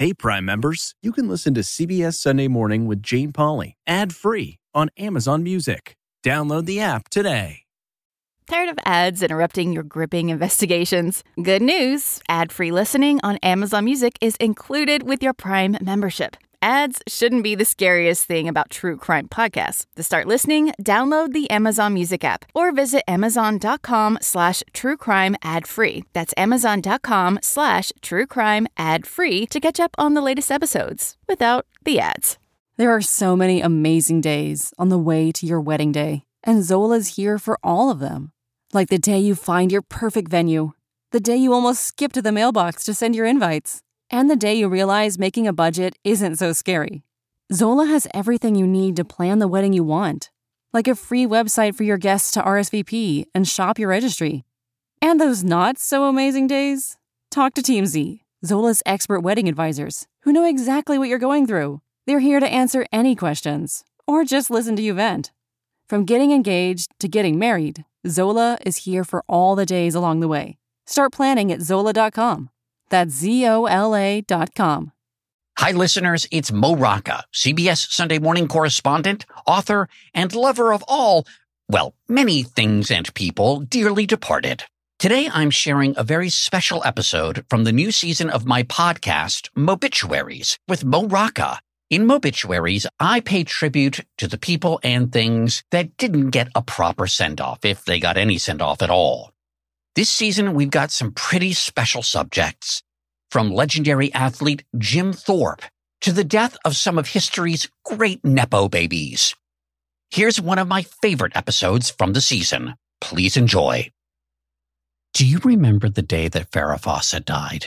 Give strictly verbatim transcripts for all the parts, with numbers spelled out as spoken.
Hey, Prime members, you can listen to C B S Sunday Morning with Jane Pauley ad-free on Amazon Music. Download the app today. Tired of ads interrupting your gripping investigations? Good news. Ad-free listening on Amazon Music is included with your Prime membership. Ads shouldn't be the scariest thing about true crime podcasts. To start listening, download the Amazon Music app or visit amazon.com slash true crime ad free. That's amazon.com slash true crime ad free to catch up on the latest episodes without the ads. There are so many amazing days on the way to your wedding day, and Zola's here for all of them. Like the day you find your perfect venue, the day you almost skip to the mailbox to send your invites, and the day you realize making a budget isn't so scary. Zola has everything you need to plan the wedding you want, like a free website for your guests to R S V P and shop your registry. And those not-so-amazing days? Talk to Team Z, Zola's expert wedding advisors, who know exactly what you're going through. They're here to answer any questions, or just listen to you vent. From getting engaged to getting married, Zola is here for all the days along the way. Start planning at zola dot com. That's Z O L A dot com. Hi, listeners. It's Mo Rocca, C B S Sunday Morning correspondent, author, and lover of all, well, many things and people dearly departed. Today, I'm sharing a very special episode from the new season of my podcast, Mobituaries, with Mo Rocca. In Mobituaries, I pay tribute to the people and things that didn't get a proper send-off, if they got any send-off at all. This season, we've got some pretty special subjects, from legendary athlete Jim Thorpe to the death of some of history's great Nepo babies. Here's one of my favorite episodes from the season. Please enjoy. Do you remember the day that Farrah Fawcett died?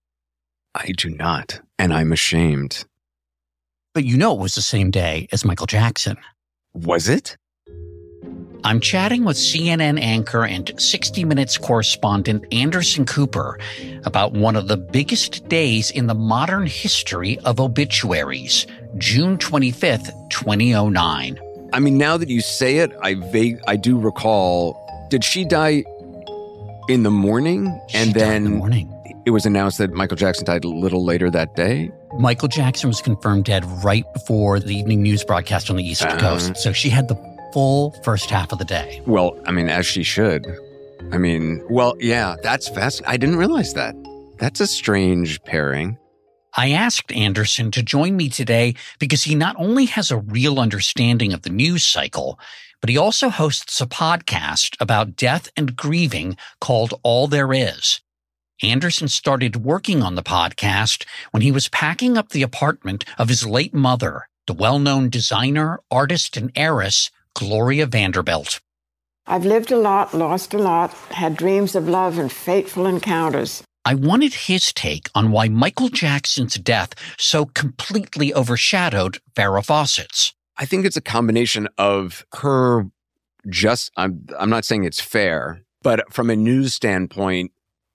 I do not, and I'm ashamed. But you know it was the same day as Michael Jackson. Was it? I'm chatting with C N N anchor and sixty minutes correspondent Anderson Cooper about one of the biggest days in the modern history of obituaries, June twenty-fifth, twenty oh nine. I mean, now that you say it, I vague, I do recall, did she die in the morning? She and died then in the morning. It was announced that Michael Jackson died a little later that day? Michael Jackson was confirmed dead right before the evening news broadcast on the East Uh, Coast. So she had the full first half of the day. Well, I mean, as she should. I mean, well, yeah, that's fascinating. I didn't realize that. That's a strange pairing. I asked Anderson to join me today because he not only has a real understanding of the news cycle, but he also hosts a podcast about death and grieving called All There Is. Anderson started working on the podcast when he was packing up the apartment of his late mother, the well-known designer, artist, and heiress, Gloria Vanderbilt. I've lived a lot, lost a lot, had dreams of love and fateful encounters. I wanted his take on why Michael Jackson's death so completely overshadowed Farrah Fawcett's. I think it's a combination of her just, I'm, I'm not saying it's fair, but from a news standpoint,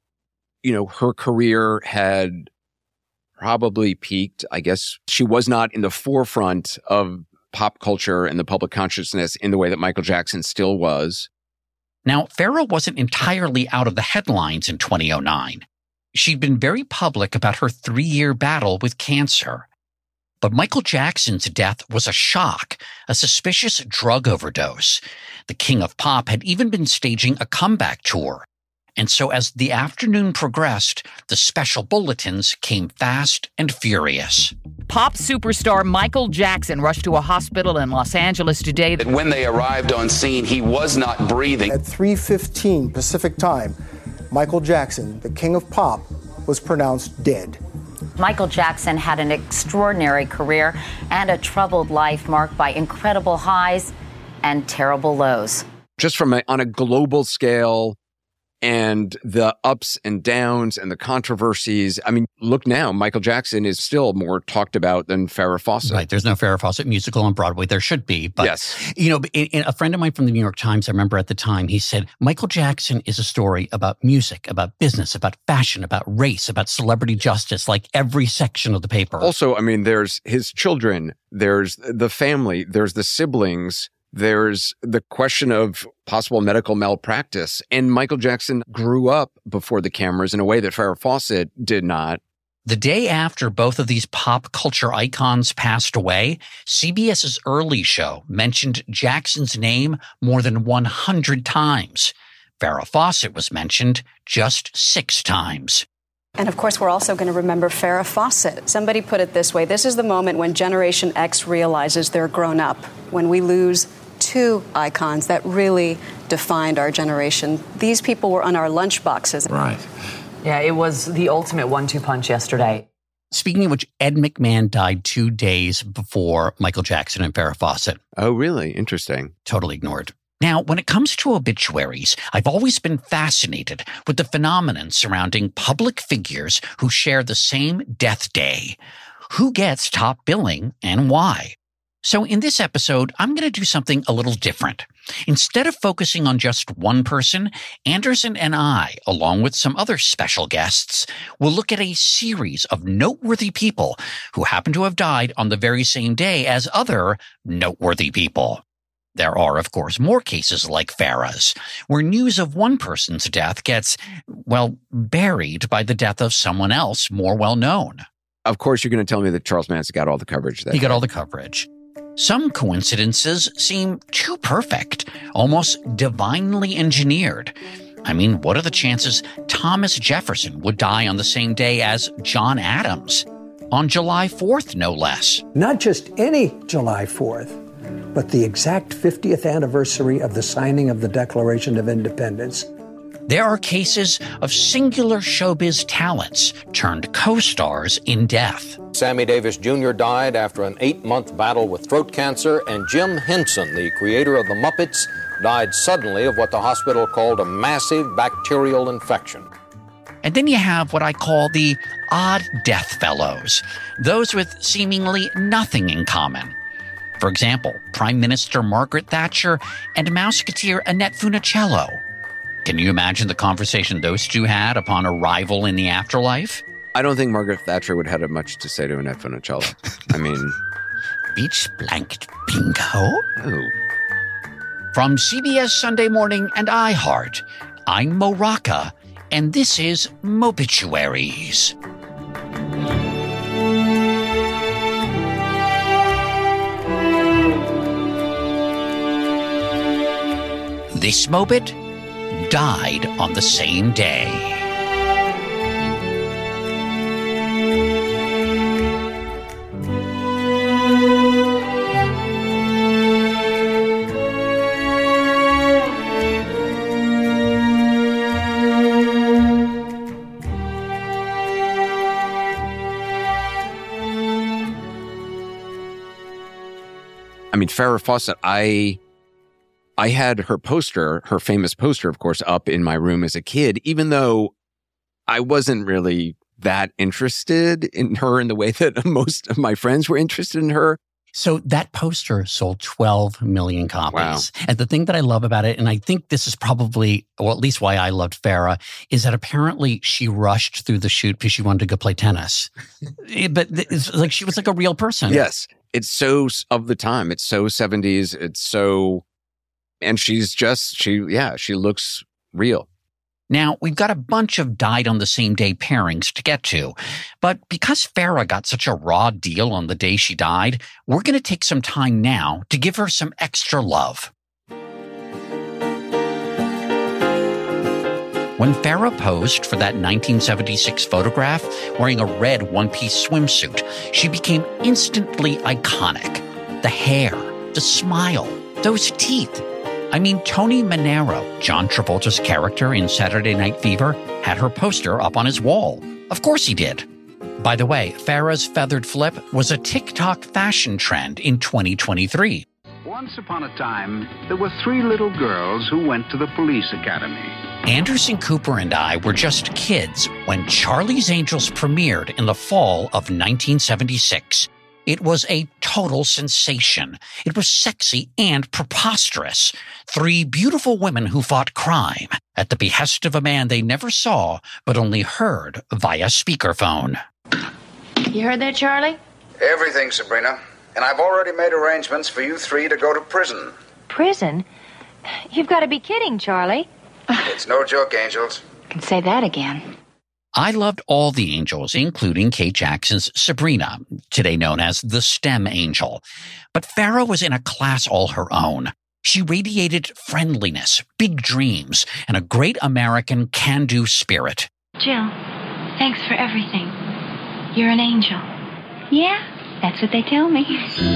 you know, her career had probably peaked. I guess she was not in the forefront of pop culture and the public consciousness in the way that Michael Jackson still was. Now, Farrah wasn't entirely out of the headlines in twenty oh nine. She'd been very public about her three-year battle with cancer. But Michael Jackson's death was a shock, a suspicious drug overdose. The King of Pop had even been staging a comeback tour. And so as the afternoon progressed, the special bulletins came fast and furious. Pop superstar Michael Jackson rushed to a hospital in Los Angeles today. When they arrived on scene, he was not breathing. At three fifteen Pacific time, Michael Jackson, the King of Pop, was pronounced dead. Michael Jackson had an extraordinary career and a troubled life marked by incredible highs and terrible lows. Just from a, on a global scale, and the ups and downs and the controversies. I mean, look now, Michael Jackson is still more talked about than Farrah Fawcett. Right. There's no Farrah Fawcett musical on Broadway. There should be. But, yes. You know, in, in a friend of mine from the New York Times, I remember at the time, he said, Michael Jackson is a story about music, about business, about fashion, about race, about celebrity justice, like every section of the paper. Also, I mean, there's his children, there's the family, there's the siblings, there's the question of possible medical malpractice. And Michael Jackson grew up before the cameras in a way that Farrah Fawcett did not. The day after both of these pop culture icons passed away, CBS's Early Show mentioned Jackson's name more than one hundred times. Farrah Fawcett was mentioned just six times. And of course, we're also going to remember Farrah Fawcett. Somebody put it this way: this is the moment when Generation X realizes they're grown up, when we lose two icons that really defined our generation. These people were on our lunchboxes. Right. Yeah, it was the ultimate one two punch yesterday. Speaking of which, Ed McMahon died two days before Michael Jackson and Farrah Fawcett. Oh, really? Interesting. Totally ignored. Now, when it comes to obituaries, I've always been fascinated with the phenomenon surrounding public figures who share the same death day. Who gets top billing and why? So in this episode, I'm going to do something a little different. Instead of focusing on just one person, Anderson and I, along with some other special guests, will look at a series of noteworthy people who happen to have died on the very same day as other noteworthy people. There are, of course, more cases like Farrah's, where news of one person's death gets, well, buried by the death of someone else more well-known. Of course, you're going to tell me that Charles Manson got all the coverage. That he got day. all the coverage. Some coincidences seem too perfect, almost divinely engineered. I mean, what are the chances Thomas Jefferson would die on the same day as John Adams? On July fourth, no less. Not just any July fourth, but the exact fiftieth anniversary of the signing of the Declaration of Independence. There are cases of singular showbiz talents turned co-stars in death. Sammy Davis Junior died after an eight-month battle with throat cancer, and Jim Henson, the creator of the Muppets, died suddenly of what the hospital called a massive bacterial infection. And then you have what I call the odd death fellows, those with seemingly nothing in common. For example, Prime Minister Margaret Thatcher and Mouseketeer Annette Funicello. Can you imagine the conversation those two had upon arrival in the afterlife? I don't think Margaret Thatcher would have had much to say to Annette Funicello. I mean... Beach blanked bingo? Oh. From C B S Sunday Morning and iHeart, I'm Mo Rocca, and this is Mobituaries. This Mobit died on the same day. I mean, Farrah Fawcett, I... I had her poster, her famous poster, of course, up in my room as a kid, even though I wasn't really that interested in her in the way that most of my friends were interested in her. So that poster sold twelve million copies. Wow. And the thing that I love about it, and I think this is probably, or at least why I loved Farrah, is that apparently she rushed through the shoot because she wanted to go play tennis. But it's like she was like a real person. Yes. It's so of the time. It's so seventies. It's so... And she's just, she, yeah, she looks real. Now, we've got a bunch of died-on-the-same-day pairings to get to. But because Farrah got such a raw deal on the day she died, we're going to take some time now to give her some extra love. When Farrah posed for that nineteen seventy-six photograph wearing a red one-piece swimsuit, she became instantly iconic. The hair, the smile, those teeth. I mean, Tony Manero, John Travolta's character in Saturday Night Fever, had her poster up on his wall. Of course he did. By the way, Farrah's feathered flip was a TikTok fashion trend in twenty twenty-three. Once upon a time, there were three little girls who went to the police academy. Anderson Cooper and I were just kids when Charlie's Angels premiered in the fall of nineteen seventy-six. It was a total sensation. It was sexy and preposterous. Three beautiful women who fought crime at the behest of a man they never saw, but only heard via speakerphone. You heard that, Charlie? Everything, Sabrina. And I've already made arrangements for you three to go to prison. Prison? You've got to be kidding, Charlie. It's no joke, Angels. You can say that again. I loved all the angels, including Kate Jackson's Sabrina, today known as the STEM angel. But Farrah was in a class all her own. She radiated friendliness, big dreams, and a great American can-do spirit. Jill, thanks for everything. You're an angel. Yeah, that's what they tell me.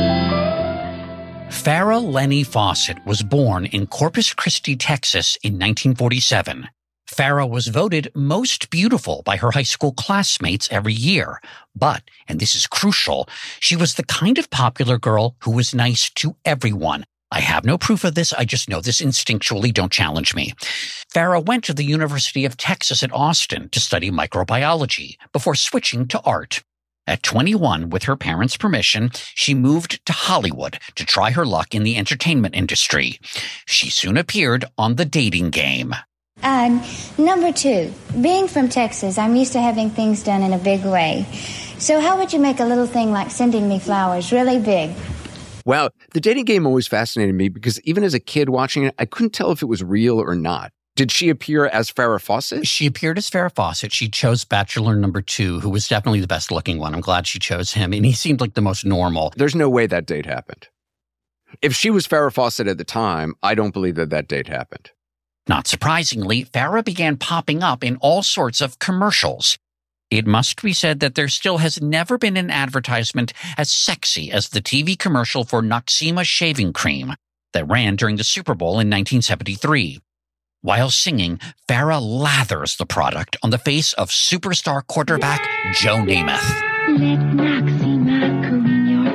Farrah Lenny Fawcett was born in Corpus Christi, Texas in nineteen forty-seven. Farrah was voted most beautiful by her high school classmates every year. But, and this is crucial, she was the kind of popular girl who was nice to everyone. I have no proof of this. I just know this instinctually. Don't challenge me. Farrah went to the University of Texas at Austin to study microbiology before switching to art. At twenty-one, with her parents' permission, she moved to Hollywood to try her luck in the entertainment industry. She soon appeared on The Dating Game. Uh, number two, being from Texas, I'm used to having things done in a big way. So how would you make a little thing like sending me flowers really big? Wow. The Dating Game always fascinated me because even as a kid watching it, I couldn't tell if it was real or not. Did she appear as Farrah Fawcett? She appeared as Farrah Fawcett. She chose Bachelor number two, who was definitely the best looking one. I'm glad she chose him. And he seemed like the most normal. There's no way that date happened. If she was Farrah Fawcett at the time, I don't believe that that date happened. Not surprisingly, Farrah began popping up in all sorts of commercials. It must be said that there still has never been an advertisement as sexy as the T V commercial for Noxzema shaving cream that ran during the Super Bowl in nineteen seventy-three. While singing, Farrah lathers the product on the face of superstar quarterback Joe Namath. Let Noxzema clean your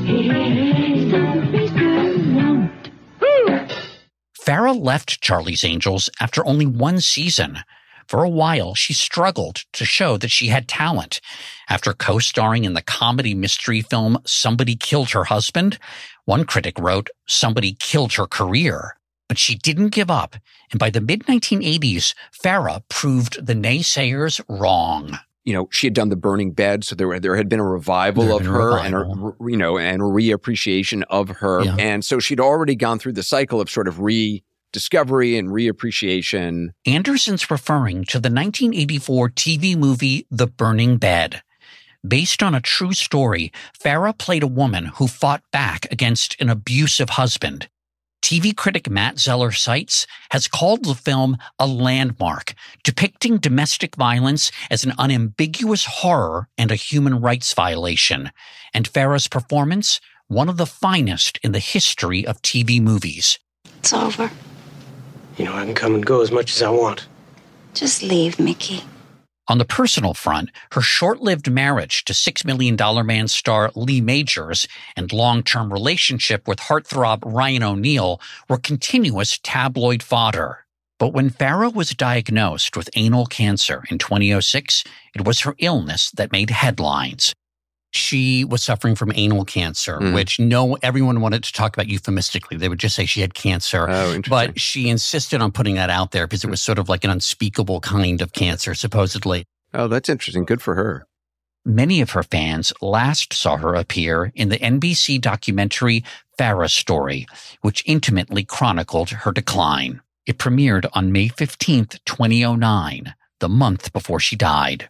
face. Somebody's gonna want. Farrah left Charlie's Angels after only one season. For a while, she struggled to show that she had talent. After co-starring in the comedy mystery film Somebody Killed Her Husband, one critic wrote, "Somebody killed her career." But she didn't give up, and by the mid nineteen eighties, Farrah proved the naysayers wrong. You know, she had done The Burning Bed, so there were, there had been a revival of her and a, you know, and a reappreciation of her. Yeah. And so she'd already gone through the cycle of sort of rediscovery and reappreciation. Anderson's referring to the nineteen eighty-four T V movie The Burning Bed. Based on a true story, Farrah played a woman who fought back against an abusive husband. T V critic Matt Zeller Seitz has called the film a landmark, depicting domestic violence as an unambiguous horror and a human rights violation, and Farrah's performance, one of the finest in the history of T V movies. It's over. You know, I can come and go as much as I want. Just leave, Mickey. On the personal front, her short-lived marriage to Six Million Dollar Man star Lee Majors and long-term relationship with heartthrob Ryan O'Neal were continuous tabloid fodder. But when Farrah was diagnosed with anal cancer in twenty oh six, it was her illness that made headlines. She was suffering from anal cancer, mm. which no everyone wanted to talk about euphemistically. They would just say she had cancer. Oh, interesting. But she insisted on putting that out there because it was sort of like an unspeakable kind of cancer, supposedly. Oh, that's interesting. Good for her. Many of her fans last saw her appear in the N B C documentary Farrah Story, which intimately chronicled her decline. It premiered on May fifteenth, twenty oh nine, the month before she died.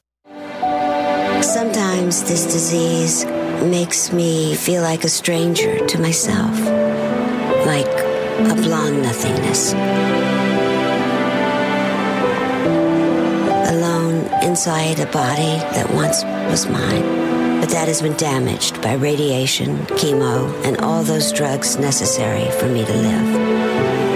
Sometimes this disease makes me feel like a stranger to myself, like a blonde nothingness. Alone inside a body that once was mine, but that has been damaged by radiation, chemo, and all those drugs necessary for me to live.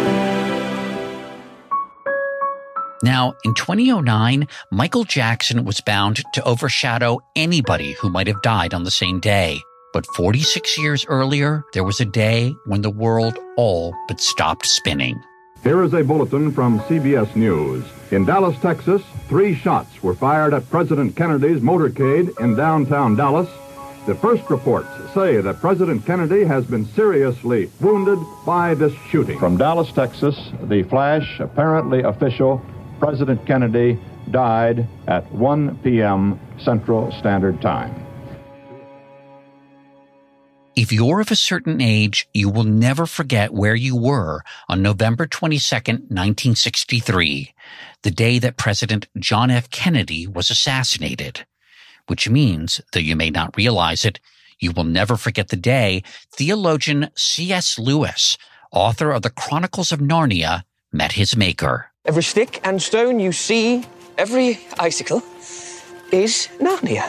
Now, in twenty oh nine, Michael Jackson was bound to overshadow anybody who might have died on the same day. But forty-six years earlier, there was a day when the world all but stopped spinning. Here is a bulletin from C B S News. In Dallas, Texas, three shots were fired at President Kennedy's motorcade in downtown Dallas. The first reports say that President Kennedy has been seriously wounded by this shooting. From Dallas, Texas, the flash, apparently official, President Kennedy died at one p.m. Central Standard Time. If you're of a certain age, you will never forget where you were on November twenty-second, nineteen sixty-three, the day that President John F. Kennedy was assassinated. Which means, though you may not realize it, you will never forget the day theologian C S Lewis, author of the Chronicles of Narnia, met his maker. Every stick and stone you see, every icicle, is Narnia.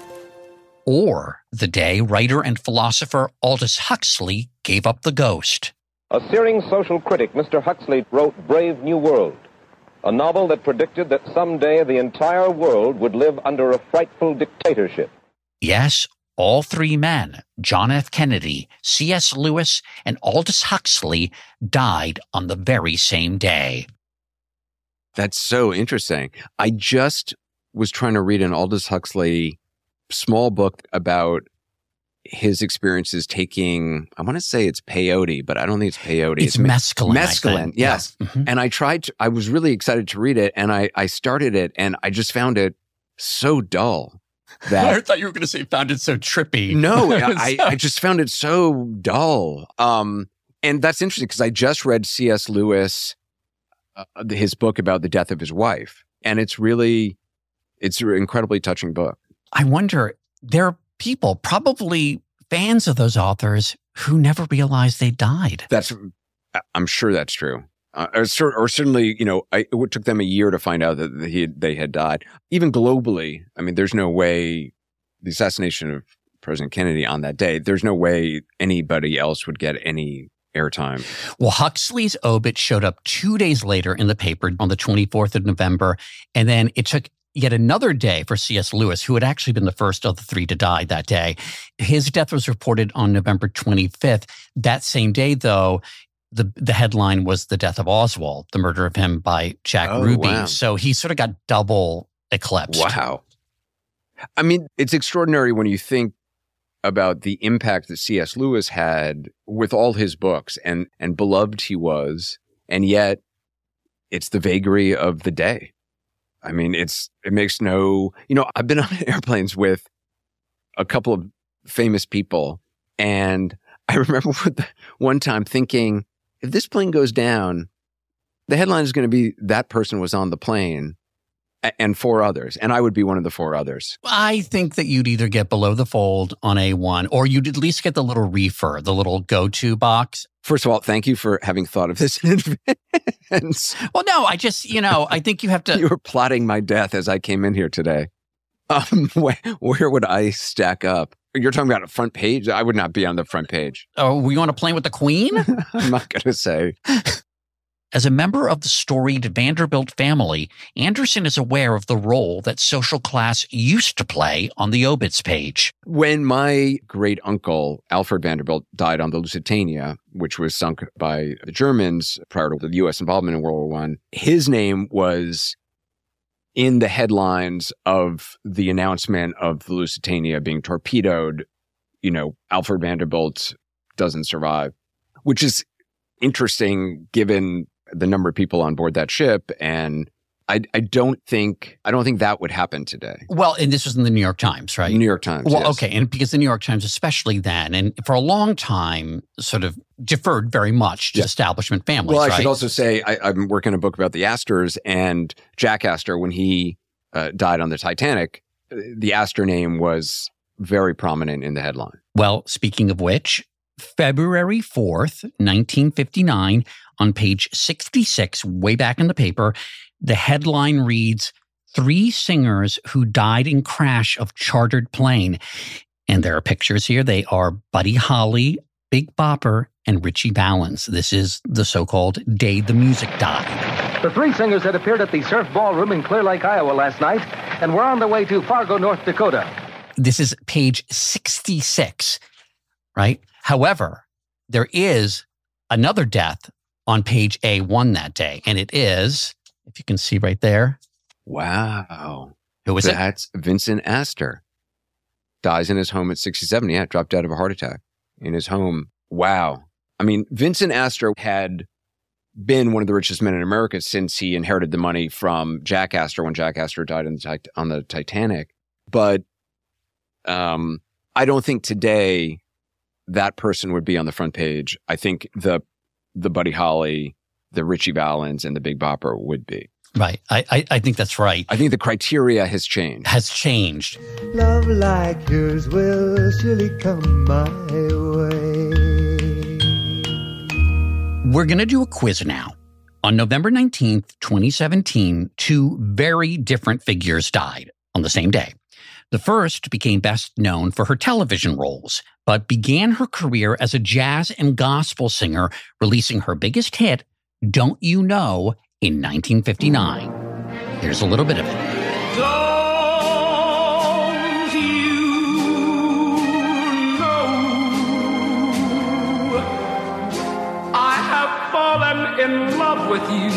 Or the day writer and philosopher Aldous Huxley gave up the ghost. A searing social critic, Mister Huxley, wrote Brave New World, a novel that predicted that someday the entire world would live under a frightful dictatorship. Yes, all three men, John F. Kennedy, C S Lewis, and Aldous Huxley, died on the very same day. That's so interesting. I just was trying to read an Aldous Huxley small book about his experiences taking, I want to say it's peyote, but I don't think it's peyote. It's, it's mescaline. Mescaline, yes. Yeah. Mm-hmm. And I tried to, I was really excited to read it, and I, I started it, and I just found it so dull. That I thought you were going to say found it so trippy. No, I, I just found it so dull. Um, and that's interesting because I just read C S Lewis, uh, his book about the death of his wife. And it's really, it's an incredibly touching book. I wonder, there are people, probably fans of those authors, who never realized they died. That's, I'm sure that's true. Uh, or, or certainly, you know, I, it took them a year to find out that he, they had died. Even globally, I mean, there's no way the assassination of President Kennedy on that day, there's no way anybody else would get any airtime. Well, Huxley's obit showed up two days later in the paper on the twenty-fourth of November. And then it took yet another day for C S Lewis, who had actually been the first of the three to die that day. His death was reported on November twenty-fifth. That same day, though, the the headline was the death of Oswald, the murder of him by Jack Oh, Ruby. wow. So he sort of got double eclipsed. Wow. I mean, it's extraordinary when you think about the impact that C S Lewis had with all his books and, and beloved he was, and yet it's the vagary of the day. I mean, it's it makes no, you know, I've been on airplanes with a couple of famous people, and I remember one time thinking, if this plane goes down, the headline is going to be that person was on the plane and four others, and I would be one of the four others. I think that you'd either get below the fold on A one, or you'd at least get the little reefer, the little go-to box. First of all, thank you for having thought of this in advance. Well, no, I just, you know, I think you have to... You were plotting my death as I came in here today. Um, where, where would I stack up? You're talking about a front page? I would not be on the front page. Oh, were you on a plane with the Queen? I'm not going to say. As a member of the storied Vanderbilt family, Anderson is aware of the role that social class used to play on the obits page. When my great uncle, Alfred Vanderbilt, died on the Lusitania, which was sunk by the Germans prior to the U S involvement in World War One, his name was in the headlines of the announcement of the Lusitania being torpedoed. You know, Alfred Vanderbilt doesn't survive, which is interesting given the number of people on board that ship. And I, I don't think, I don't think that would happen today. Well, and this was in the New York Times, right? New York Times, Well, yes. okay. And because the New York Times, especially then, and for a long time, sort of deferred very much to Yeah. establishment families, Well, I right? should also say I, I'm working on a book about the Astors, and Jack Astor, when he uh, died on the Titanic, the Astor name was very prominent in the headline. Well, speaking of which, February fourth, nineteen fifty-nine, on page sixty-six, way back in the paper, the headline reads, Three Singers Who Died in Crash of Chartered Plane. And there are pictures here. They are Buddy Holly, Big Bopper, and Richie Valens. This is the so-called Day the Music Died. The three singers had appeared at the Surf Ballroom in Clear Lake, Iowa last night and were on their way to Fargo, North Dakota. This is page sixty-six, right? However, there is another death on page A one that day, and it is, if you can see right there. Wow. Who was it? That's Vincent Astor. Dies in his home at sixty-seven. Yeah, dropped out of a heart attack in his home. Wow. I mean, Vincent Astor had been one of the richest men in America since he inherited the money from Jack Astor when Jack Astor died on the, on the Titanic. But um, I don't think today that person would be on the front page, I think the the Buddy Holly, the Ritchie Valens, and the Big Bopper would be. Right. I, I, I think that's right. I think the criteria has changed. Has changed. Love like yours will surely come my way. We're going to do a quiz now. On November nineteenth, twenty seventeen, two very different figures died on the same day. The first became best known for her television roles, but began her career as a jazz and gospel singer, releasing her biggest hit, Don't You Know, in nineteen fifty-nine. Here's a little bit of it. Don't you know I have fallen in love with you?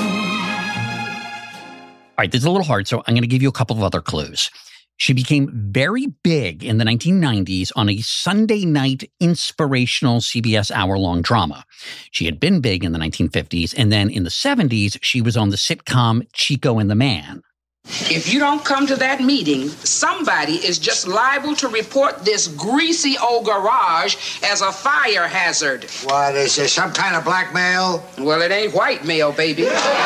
All right, this is a little hard, so I'm going to give you a couple of other clues. She became very big in the nineteen nineties on a Sunday night inspirational C B S hour-long drama. She had been big in the nineteen fifties, and then in the seventies, she was on the sitcom Chico and the Man. If you don't come to that meeting, somebody is just liable to report this greasy old garage as a fire hazard. What, is there some kind of blackmail? Well, it ain't white mail, baby.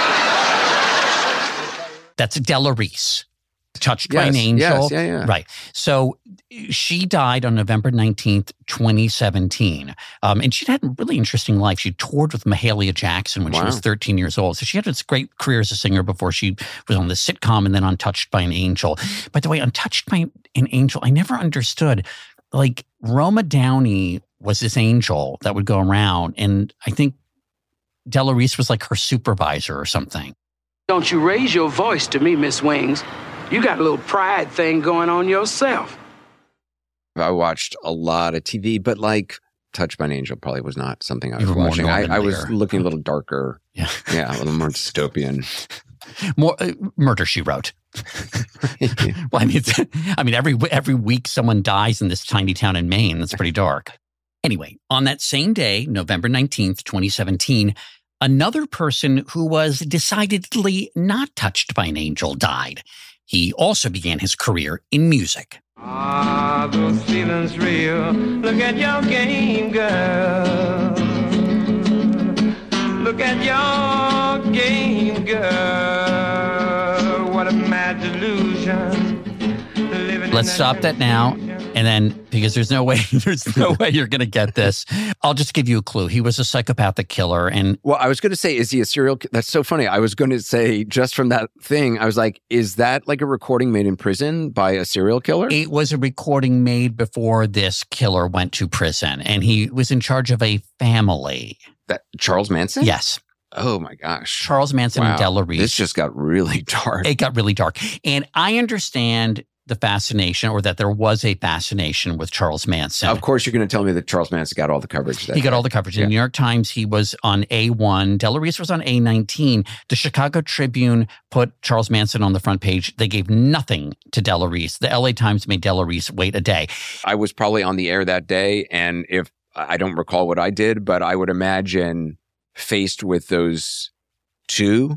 That's Della Reese. Touched Yes, by an Angel. yes, yeah, yeah. Right. So she died on November nineteenth, twenty seventeen. Um, and she'd had a really interesting life. She toured with Mahalia Jackson when Wow. she was thirteen years old. So she had this great career as a singer before she was on the sitcom and then on Touched by an Angel. By the way, on Touched by an Angel, I never understood. Like, Roma Downey was this angel that would go around. And I think Della Reese was like her supervisor or something. Don't you raise your voice to me, Miss Wings. You got a little pride thing going on yourself. I watched a lot of T V, but like Touched by an Angel probably was not something I was You were more watching. I, Norman I was Lear. looking a little darker. Yeah. Yeah, a little more dystopian. More uh, Murder, She Wrote. Well, I mean, it's, I mean, every every week someone dies in this tiny town in Maine. That's pretty dark. Anyway, on that same day, November nineteenth, twenty seventeen, another person who was decidedly not touched by an angel died. He also began his career in music. Ah, those feelings real. Look at your game, girl. Look at your game, girl. What a mad delusion. Let's stop that now. And then, because there's no way, there's no way you're going to get this. I'll just give you a clue. He was a psychopathic killer. And well, I was going to say, is he a serial killer? That's so funny. I was going to say, just from that thing, I was like, is that like a recording made in prison by a serial killer? It was a recording made before this killer went to prison. And he was in charge of a family. That Charles Manson? Yes. Oh my gosh. Charles Manson Wow. and Della Reese. This just got really dark. It got really dark. And I understand the fascination, or that there was a fascination with Charles Manson. Of course, you're going to tell me that Charles Manson got all the coverage. That He got day. all the coverage. In Yeah. the New York Times, he was on A one. Della Reese was on A nineteen. The Chicago Tribune put Charles Manson on the front page. They gave nothing to Della Reese. The L A Times made Della Reese wait a day. I was probably on the air that day, and if I don't recall what I did, but I would imagine faced with those two,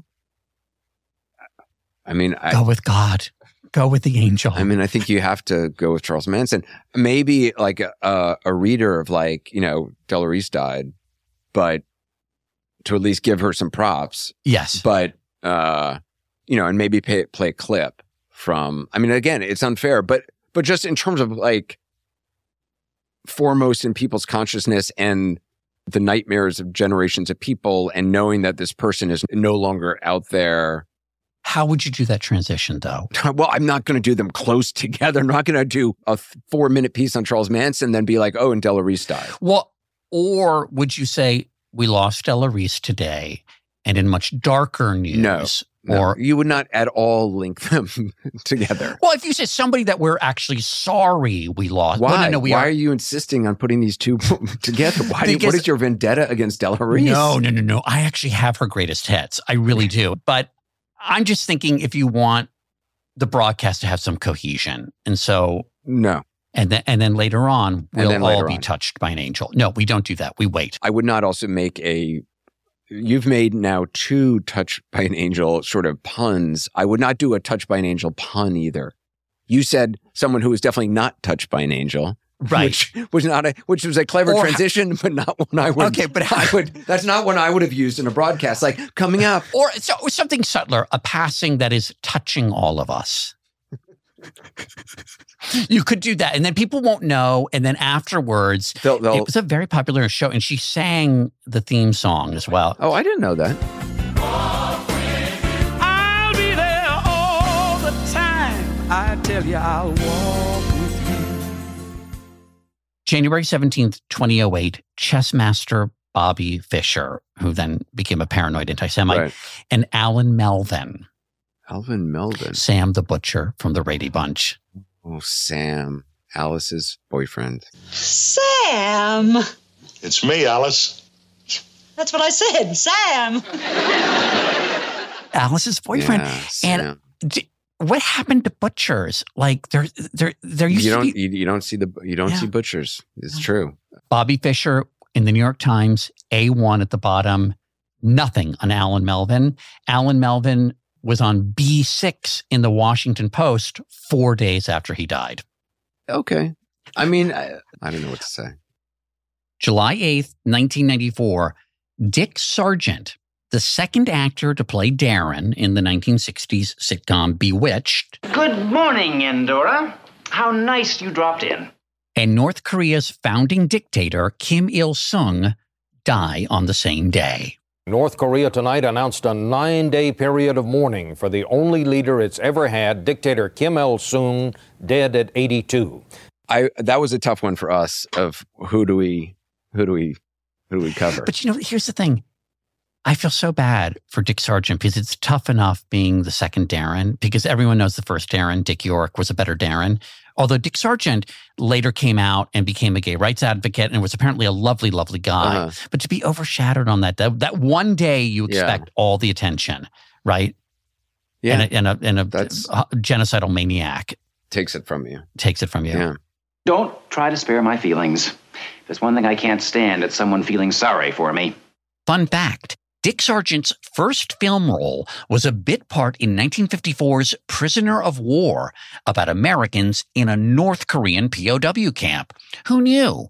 I mean, I, Go with God. Go with the angel. I mean, I think you have to go with Charles Manson. Maybe like a, a, a reader of like, you know, Della Reese died, but to at least give her some props. Yes. But, uh, you know, and maybe pay, play a clip from, I mean, again, it's unfair, but, but just in terms of like foremost in people's consciousness and the nightmares of generations of people, and knowing that this person is no longer out there. How would you do that transition, though? Well, I'm not going to do them close together. I'm not going to do a four minute piece on Charles Manson, then be like, oh, and Della Reese died. Well, or would you say, we lost Della Reese today, and in much darker news? No, no. Or you would not at all link them together. Well, if you said somebody that we're actually sorry we lost. Why? Well, no, no, we Why are, are you insisting on putting these two together? Why? Do you, Because- what is your vendetta against Della Reese? No, no, no, no. I actually have her greatest hits. I really do. But I'm just thinking, if you want the broadcast to have some cohesion. And so, no. And then, and then later on, we'll then all later be on. touched by an angel. No, we don't do that. We wait. I would not also make a. You've made now two touch by an angel sort of puns. I would not do a touch by an angel pun either. You said someone who was definitely not touched by an angel. Right. Which was not a, which was a clever Or- transition, but not one I would. Okay, but I would. That's not one I would have used in a broadcast. Like coming up, Or so, something subtler, a passing that is touching all of us. You could do that, and then people won't know. And then afterwards, They'll- they'll- it was a very popular show, and she sang the theme song as well. Oh, I didn't know that. I'll be there all the time. I tell you, I'll walk with you. January seventeenth, twenty oh eight, chess master Bobby Fischer, who then became a paranoid anti-Semite, Right. and Alan Melvin, Alvin Melvin. Sam the Butcher from the Brady Bunch. Oh, Sam, Alice's boyfriend. Sam! It's me, Alice. That's what I said, Sam! Alice's boyfriend. Yeah, and Sam. d- what happened to butchers? Like there, there, there used You to don't. be You, you don't see the. You don't Yeah. see butchers. It's true. Bobby Fischer in the New York Times, A one at the bottom. Nothing on Alan Melvin. Alan Melvin was on B six in the Washington Post four days after he died. Okay. I mean, I, I don't know what to say. July eighth, nineteen ninety-four, Dick Sargent, the second actor to play Darren in the nineteen sixties sitcom Bewitched, Good morning, Endora. How nice you dropped in. and North Korea's founding dictator Kim Il-sung die on the same day. North Korea tonight announced a nine-day period of mourning for the only leader it's ever had, dictator Kim Il-sung, dead at eighty-two. I that was a tough one for us. Of who do we, who do we, who do we cover? But you know, here's the thing. I feel so bad for Dick Sargent because it's tough enough being the second Darren, because everyone knows the first Darren, Dick York, was a better Darren. Although Dick Sargent later came out and became a gay rights advocate and was apparently a lovely, lovely guy. Uh-huh. But to be overshadowed on that, that, that one day you expect Yeah. all the attention, right? Yeah. And a, and a, and a That's- uh, genocidal maniac Takes it from you. takes it from you. Yeah. Don't try to spare my feelings. If there's one thing I can't stand, it's someone feeling sorry for me. Fun fact, Dick Sargent's first film role was a bit part in nineteen fifty-four's Prisoner of War about Americans in a North Korean P O W camp. Who knew?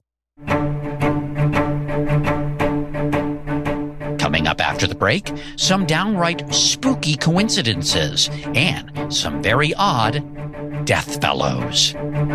Coming up after the break, some downright spooky coincidences and some very odd death fellows.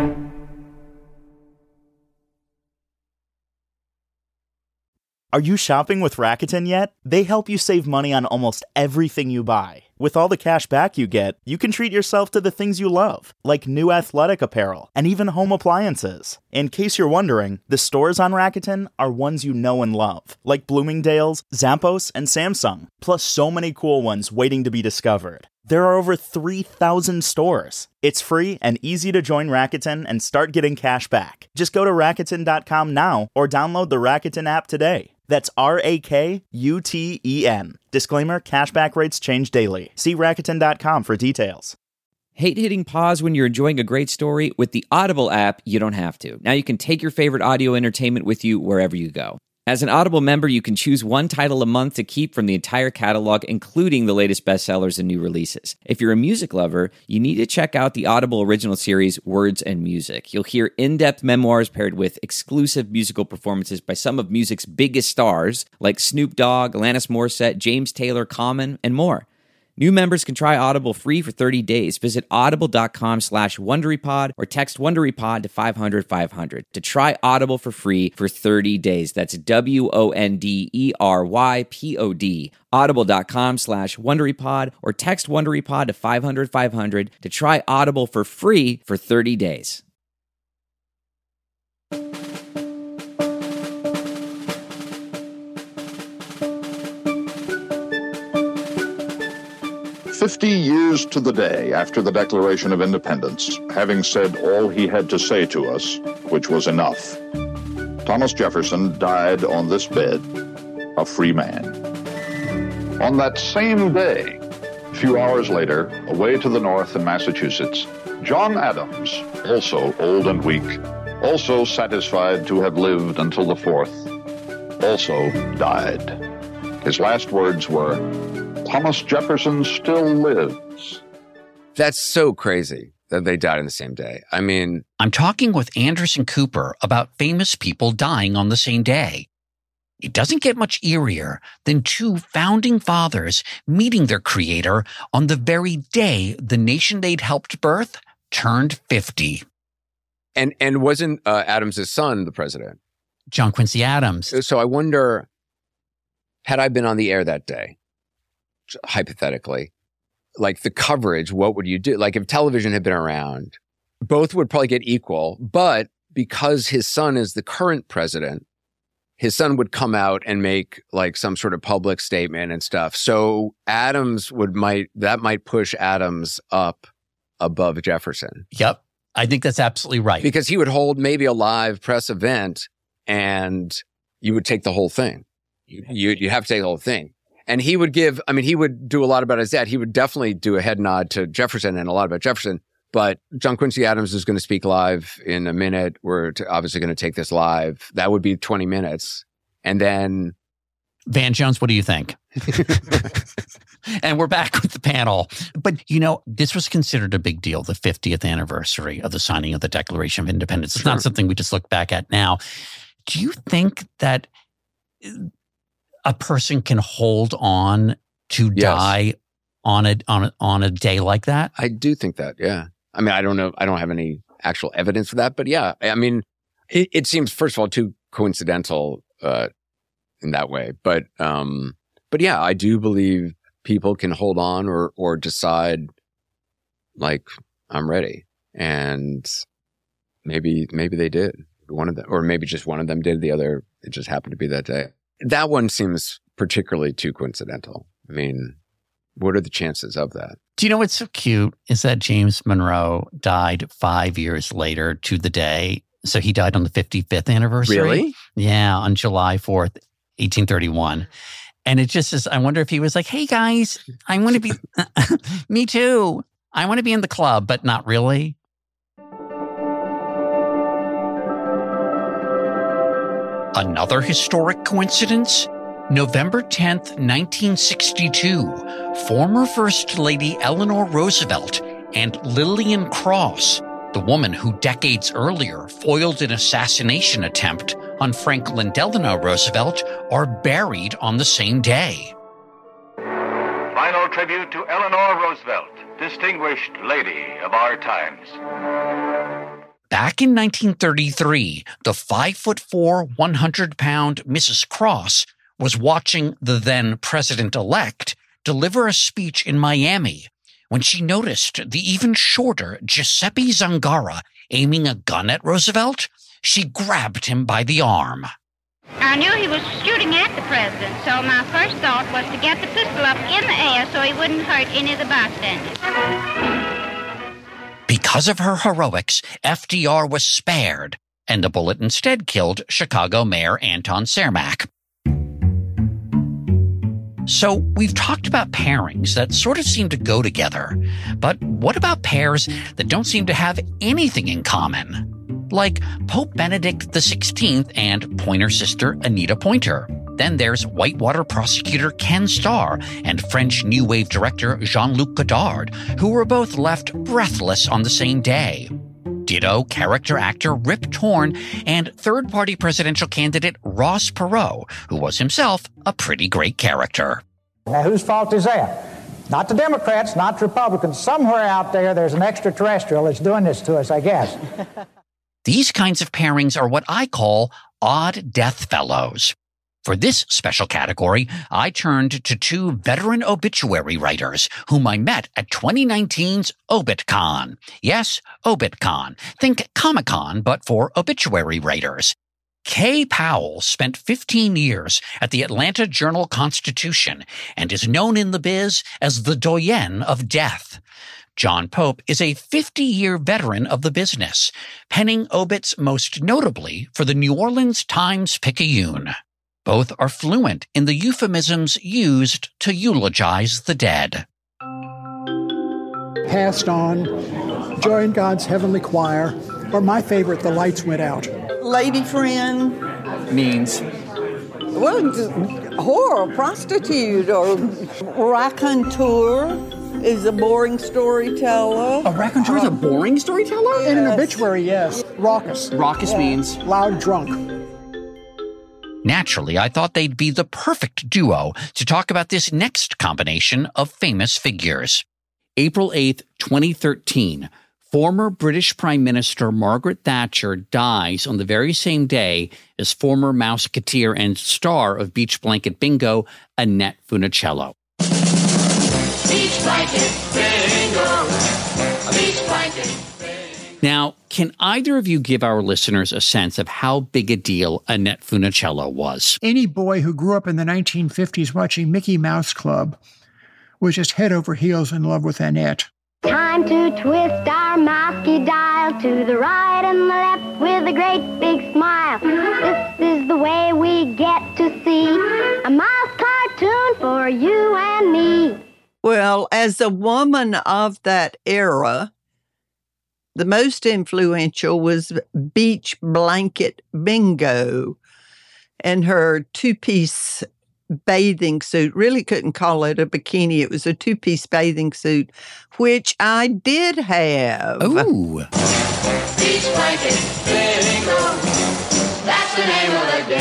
Are you shopping with Rakuten yet? They help you save money on almost everything you buy. With all the cash back you get, you can treat yourself to the things you love, like new athletic apparel and even home appliances. In case you're wondering, the stores on Rakuten are ones you know and love, like Bloomingdale's, Zappos, and Samsung, plus so many cool ones waiting to be discovered. There are over three thousand stores. It's free and easy to join Rakuten and start getting cash back. Just go to Rakuten dot com now or download the Rakuten app today. That's R A K U T E N. Disclaimer, cashback rates change daily. See Rakuten dot com for details. Hate hitting pause when you're enjoying a great story? With the Audible app, you don't have to. Now you can take your favorite audio entertainment with you wherever you go. As an Audible member, you can choose one title a month to keep from the entire catalog, including the latest bestsellers and new releases. If you're a music lover, you need to check out the Audible original series, Words and Music. You'll hear in-depth memoirs paired with exclusive musical performances by some of music's biggest stars, like Snoop Dogg, Alanis Morissette, James Taylor, Common, and more. New members can try Audible free for thirty days. Visit audible.com slash WonderyPod or text WonderyPod to five hundred five hundred to try Audible for free for thirty days. That's W O N D E R Y P O D. Audible.com slash WonderyPod or text WonderyPod to five hundred five hundred to try Audible for free for thirty days. Fifty years to the day after the Declaration of Independence, having said all he had to say to us, which was enough, Thomas Jefferson died on this bed, a free man. On that same day, a few hours later, away to the north in Massachusetts, John Adams, also old and weak, also satisfied to have lived until the fourth, also died. His last words were, Thomas Jefferson still lives. That's so crazy. that they died on the same day. I mean, I'm talking with Anderson Cooper about famous people dying on the same day. It doesn't get much eerier than two founding fathers meeting their creator on the very day the nation they'd helped birth turned fifty. And and wasn't uh, Adams' son the president? John Quincy Adams. So I wonder, had I been on the air that day, hypothetically, like the coverage, what would you do? Like if television had been around, both would probably get equal. But because his son is the current president, his son would come out and make like some sort of public statement and stuff. So Adams would might that might push Adams up above Jefferson. Yep. I think that's absolutely right. Because he would hold maybe a live press event and you would take the whole thing. You, you, you have to take the whole thing. And he would give, I mean, he would do a lot about his dad. He would definitely do a head nod to Jefferson and a lot about Jefferson. But John Quincy Adams is going to speak live in a minute. We're t- obviously going to take this live. That would be twenty minutes. And then... Van Jones, what do you think? And we're back with the panel. But, you know, this was considered a big deal, the fiftieth anniversary of the signing of the Declaration of Independence. It's Sure. not something we just look back at now. Do you think that a person can hold on to Yes. die on a, on a, on a day like that? I do think that, yeah. I mean, I don't know. I don't have any actual evidence for that. But yeah, I mean, it, it seems, first of all, too coincidental uh, in that way. But, um, but yeah, I do believe people can hold on or, or decide, like, I'm ready. And maybe, maybe they did. One of them, or maybe just one of them did. The other, it just happened to be that day. That one seems particularly too coincidental. I mean, what are the chances of that? Do you know what's so cute is that James Monroe died five years later to the day. So he died on the fifty-fifth anniversary. Really? Yeah, on July fourth, eighteen thirty-one. And it just is, I wonder if he was like, hey guys, I want to be, me too. I want to be in the club, but not really. Another historic coincidence? November tenth, nineteen sixty-two, former First Lady Eleanor Roosevelt and Lillian Cross, the woman who decades earlier foiled an assassination attempt on Franklin Delano Roosevelt, are buried on the same day. Final tribute to Eleanor Roosevelt, distinguished lady of our times. Back in nineteen thirty-three, the five foot four, one hundred pound Missus Cross was watching the then president-elect deliver a speech in Miami when she noticed the even shorter Giuseppe Zangara aiming a gun at Roosevelt. She grabbed him by the arm. I knew he was shooting at the president, so my first thought was to get the pistol up in the air so he wouldn't hurt any of the bystanders. Because of her heroics, F D R was spared, and the bullet instead killed Chicago Mayor Anton Cermak. So we've talked about pairings that sort of seem to go together. But what about pairs that don't seem to have anything in common? Like Pope Benedict the sixteenth and Pointer sister Anita Pointer. Then there's Whitewater prosecutor Ken Starr and French New Wave director Jean-Luc Godard, who were both left breathless on the same day. Ditto character actor Rip Torn and third-party presidential candidate Ross Perot, who was himself a pretty great character. Now, whose fault is that? Not the Democrats, not the Republicans. Somewhere out there, there's an extraterrestrial that's doing this to us, I guess. These kinds of pairings are what I call odd death fellows. For this special category, I turned to two veteran obituary writers whom I met at twenty nineteen's ObitCon. Yes, ObitCon. Think Comic-Con, but for obituary writers. Kay Powell spent fifteen years at the Atlanta Journal-Constitution and is known in the biz as the doyen of death. John Pope is a fifty-year veteran of the business, penning obits most notably for the New Orleans Times-Picayune. Both are fluent in the euphemisms used to eulogize the dead. Passed on, joined God's heavenly choir, or my favorite, the lights went out. Lady friend. Means? Well, whore, prostitute, or raconteur. is a boring storyteller. A raconteur is a boring storyteller? In an obituary, yes. Raucous. Raucous Yeah. means? Loud drunk. Naturally, I thought they'd be the perfect duo to talk about this next combination of famous figures. April eighth, twenty thirteen, former British Prime Minister Margaret Thatcher dies on the very same day as former Mouseketeer and star of Beach Blanket Bingo, Annette Funicello. Beach blanket bingo. Beach blanket. Now, can either of you give our listeners a sense of how big a deal Annette Funicello was? Any boy who grew up in the nineteen fifties watching Mickey Mouse Club was just head over heels in love with Annette. Time to twist our mousey dial to the right and the left with a great big smile. This is the way we get to see a mouse cartoon for you and me. Well, as a woman of that era, the most influential was Beach Blanket Bingo and her two-piece bathing suit. Really couldn't call it a bikini. It was a two-piece bathing suit, which I did have. Ooh. Beach blanket bingo. That's the name of the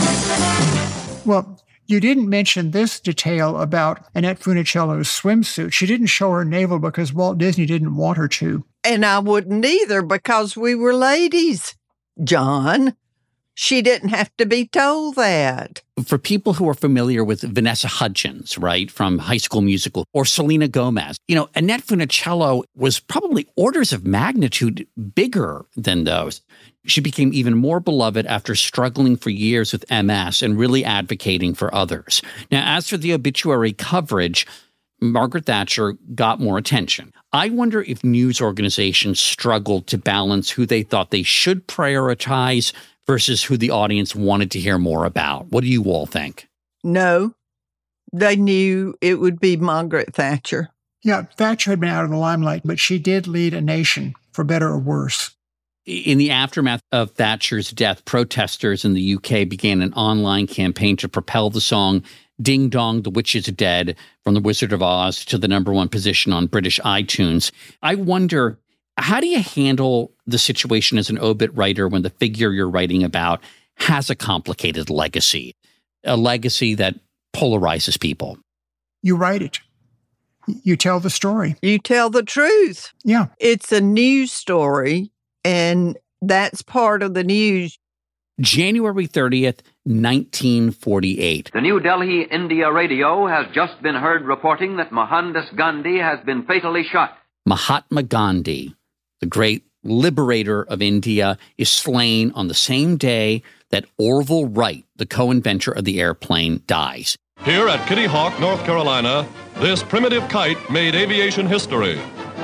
game. Well, you didn't mention this detail about Annette Funicello's swimsuit. She didn't show her navel because Walt Disney didn't want her to. And I wouldn't either because we were ladies, John. She didn't have to be told that. For people who are familiar with Vanessa Hudgens, right, from High School Musical, or Selena Gomez, you know, Annette Funicello was probably orders of magnitude bigger than those. She became even more beloved after struggling for years with M S and really advocating for others. Now, as for the obituary coverage, Margaret Thatcher got more attention. I wonder if news organizations struggled to balance who they thought they should prioritize versus who the audience wanted to hear more about. What do you all think? No, they knew it would be Margaret Thatcher. Yeah, Thatcher had been out of the limelight, but she did lead a nation, for better or worse. In the aftermath of Thatcher's death, protesters in the U K began an online campaign to propel the song Ding Dong, the Witch is Dead from The Wizard of Oz to the number one position on British iTunes. I wonder, how do you handle the situation as an obit writer when the figure you're writing about has a complicated legacy, a legacy that polarizes people? You write it. You tell the story. You tell the truth. Yeah. It's a news story, and that's part of the news. January thirtieth, nineteen forty-eight. The New Delhi India radio has just been heard reporting that Mohandas Gandhi has been fatally shot. Mahatma Gandhi, the great liberator of India, is slain on the same day that Orville Wright, the co-inventor of the airplane, dies. Here at Kitty Hawk, North Carolina, this primitive kite made aviation history.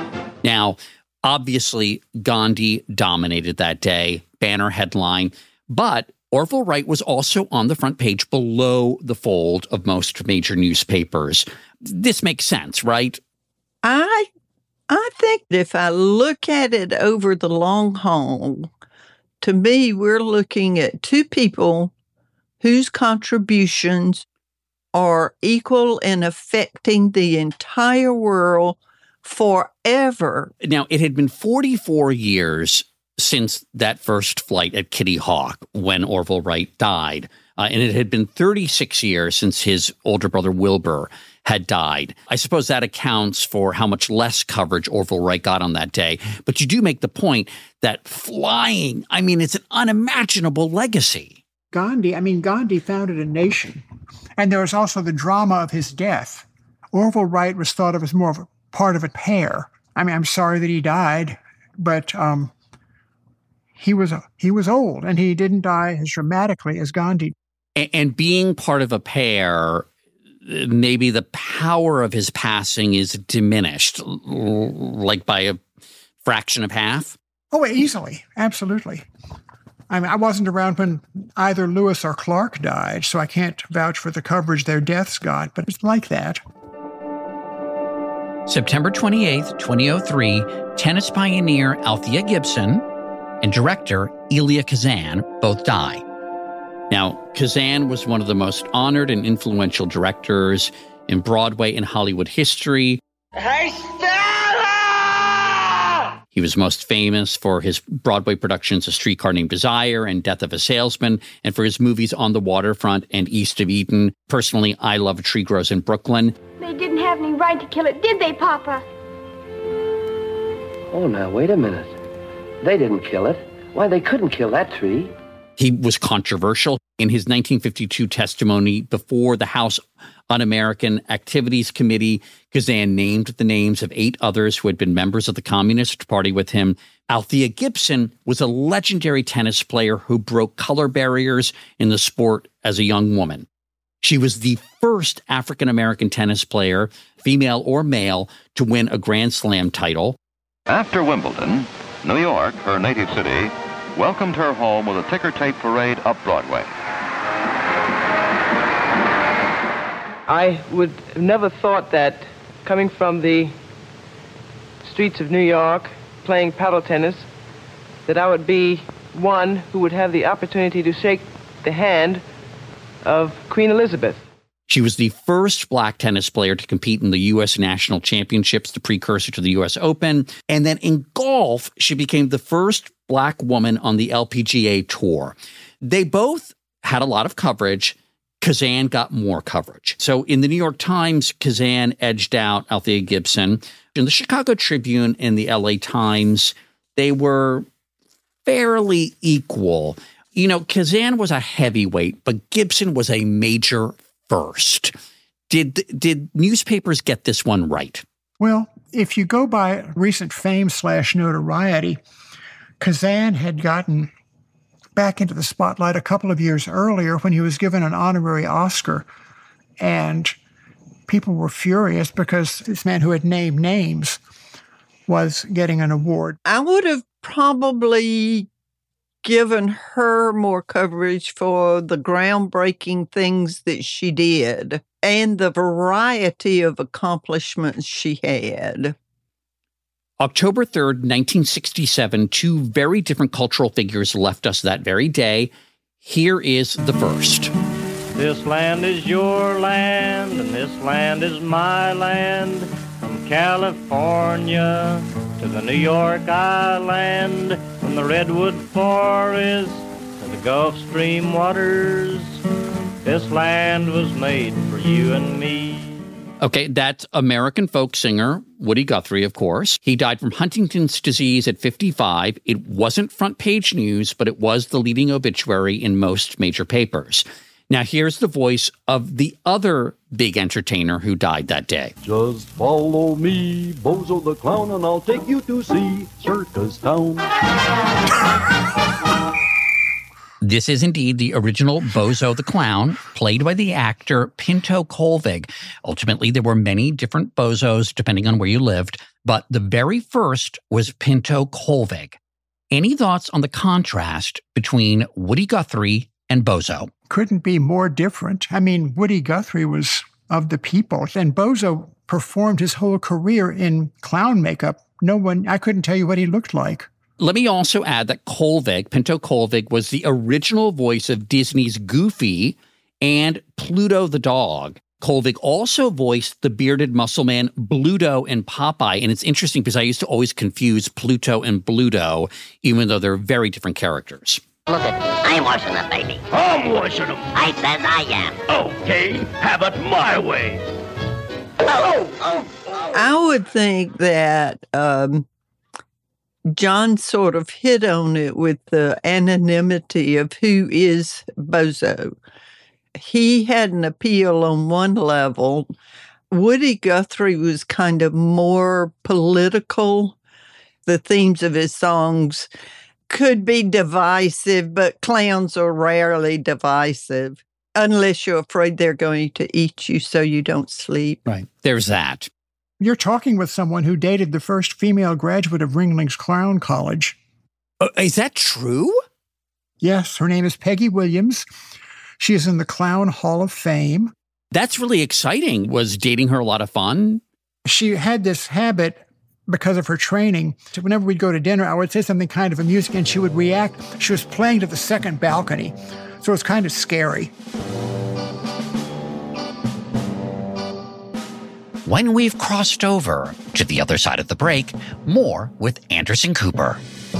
Now, obviously, Gandhi dominated that day, banner headline, but Orville Wright was also on the front page below the fold of most major newspapers. This makes sense, right? I I think if I look at it over the long haul, to me, we're looking at two people whose contributions are equal in affecting the entire world forever. Now, it had been forty-four years since that first flight at Kitty Hawk when Orville Wright died. Uh, and it had been thirty-six years since his older brother Wilbur had died. I suppose that accounts for how much less coverage Orville Wright got on that day. But you do make the point that flying, I mean, it's an unimaginable legacy. Gandhi, I mean, Gandhi founded a nation. And there was also the drama of his death. Orville Wright was thought of as more of a part of a pair. I mean, I'm sorry that he died, but um, he was he was old, and he didn't die as dramatically as Gandhi. And, and being part of a pair, maybe the power of his passing is diminished, like by a fraction of half? Oh, easily. Absolutely. I mean, I wasn't around when either Lewis or Clark died, so I can't vouch for the coverage their deaths got, but it's like that. September twenty-eighth, twenty oh three, tennis pioneer Althea Gibson and director Elia Kazan both die. Now, Kazan was one of the most honored and influential directors in Broadway and Hollywood history. Hey, Stella! He was most famous for his Broadway productions A Streetcar Named Desire and Death of a Salesman, and for his movies On the Waterfront and East of Eden. Personally, I Love a Tree Grows in Brooklyn. They didn't have any right to kill it, did they, Papa? Oh, now, wait a minute. They didn't kill it. Why, they couldn't kill that tree. He was controversial. In his nineteen fifty-two testimony before the House Un-American Activities Committee, Kazan named the names of eight others who had been members of the Communist Party with him. Althea Gibson was a legendary tennis player who broke color barriers in the sport as a young woman. She was the first African-American tennis player, female or male, to win a Grand Slam title. After Wimbledon, New York, her native city, welcomed her home with a ticker tape parade up Broadway. I would have never thought that coming from the streets of New York, playing paddle tennis, that I would be one who would have the opportunity to shake the hand of Queen Elizabeth. She was the first black tennis player to compete in the U S National Championships, the precursor to the U S Open. And then in golf, she became the first black woman on the L P G A Tour. They both had a lot of coverage. Kazan got more coverage. So in the New York Times, Kazan edged out Althea Gibson. In the Chicago Tribune and the L A Times, they were fairly equal. You know, Kazan was a heavyweight, but Gibson was a major first. Did did newspapers get this one right? Well, if you go by recent fame slash notoriety, Kazan had gotten back into the spotlight a couple of years earlier when he was given an honorary Oscar. And people were furious because this man who had named names was getting an award. I would have probably given her more coverage for the groundbreaking things that she did and the variety of accomplishments she had. October third, nineteen sixty-seven, two very different cultural figures left us that very day. Here is the first. This land is your land, and this land is my land. From California to the New York Island, from the Redwood Forest to the Gulf Stream waters, this land was made for you and me. Okay, that's American folk singer Woody Guthrie, of course. He died from Huntington's disease at fifty-five. It wasn't front page news, but it was the leading obituary in most major papers. Now, here's the voice of the other big entertainer who died that day. Just follow me, Bozo the Clown, and I'll take you to see Circus Town. This is indeed the original Bozo the Clown, played by the actor Pinto Colvig. Ultimately, there were many different Bozos, depending on where you lived, but the very first was Pinto Colvig. Any thoughts on the contrast between Woody Guthrie and Bozo? Couldn't be more different. I mean, Woody Guthrie was of the people, and Bozo performed his whole career in clown makeup. No one, I couldn't tell you what he looked like. Let me also add that Colvig, Pinto Colvig, was the original voice of Disney's Goofy and Pluto the dog. Colvig also voiced the bearded muscle man Bluto in Popeye. And it's interesting because I used to always confuse Pluto and Bluto, even though they're very different characters. Look at me. I'm washing them, baby. I'm washing them. I says I am. Okay, have it my way. Oh, oh, oh. I would think that um, John sort of hit on it with the anonymity of who is Bozo. He had an appeal on one level. Woody Guthrie was kind of more political. The themes of his songs could be divisive, but clowns are rarely divisive unless you're afraid they're going to eat you so you don't sleep. Right. There's that. You're talking with someone who dated the first female graduate of Ringling's Clown College. Uh, is that true? Yes, her name is Peggy Williams. She is in the Clown Hall of Fame. That's really exciting. Was dating her a lot of fun? She had this habit because of her training. So whenever we'd go to dinner, I would say something kind of amusing, and she would react. She was playing to the second balcony, so it was kind of scary. When we've crossed over to the other side of the break, more with Anderson Cooper.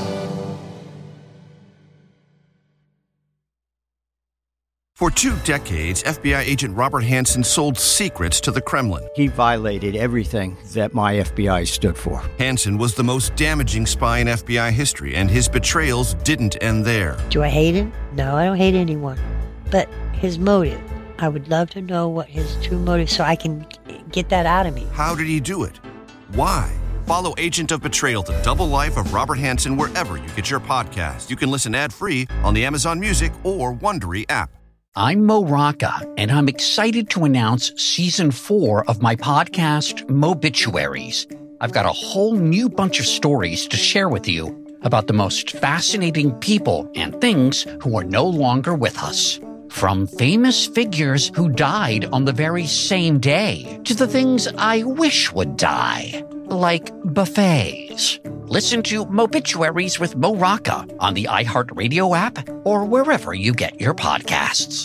For two decades, F B I agent Robert Hanssen sold secrets to the Kremlin. He violated everything that my F B I stood for. Hanssen was the most damaging spy in F B I history, and his betrayals didn't end there. Do I hate him? No, I don't hate anyone. But his motive, I would love to know what his true motive so I can get that out of me. How did he do it? Why? Follow Agent of Betrayal: The Double Life of Robert Hanssen wherever you get your podcast. You can listen ad-free on the Amazon Music or Wondery app. I'm Mo Rocca, and I'm excited to announce season four of my podcast, Mobituaries. I've got a whole new bunch of stories to share with you about the most fascinating people and things who are no longer with us. From famous figures who died on the very same day to the things I wish would die, like buffets. Listen to Mobituaries with Mo Rocca on the iHeartRadio app or wherever you get your podcasts.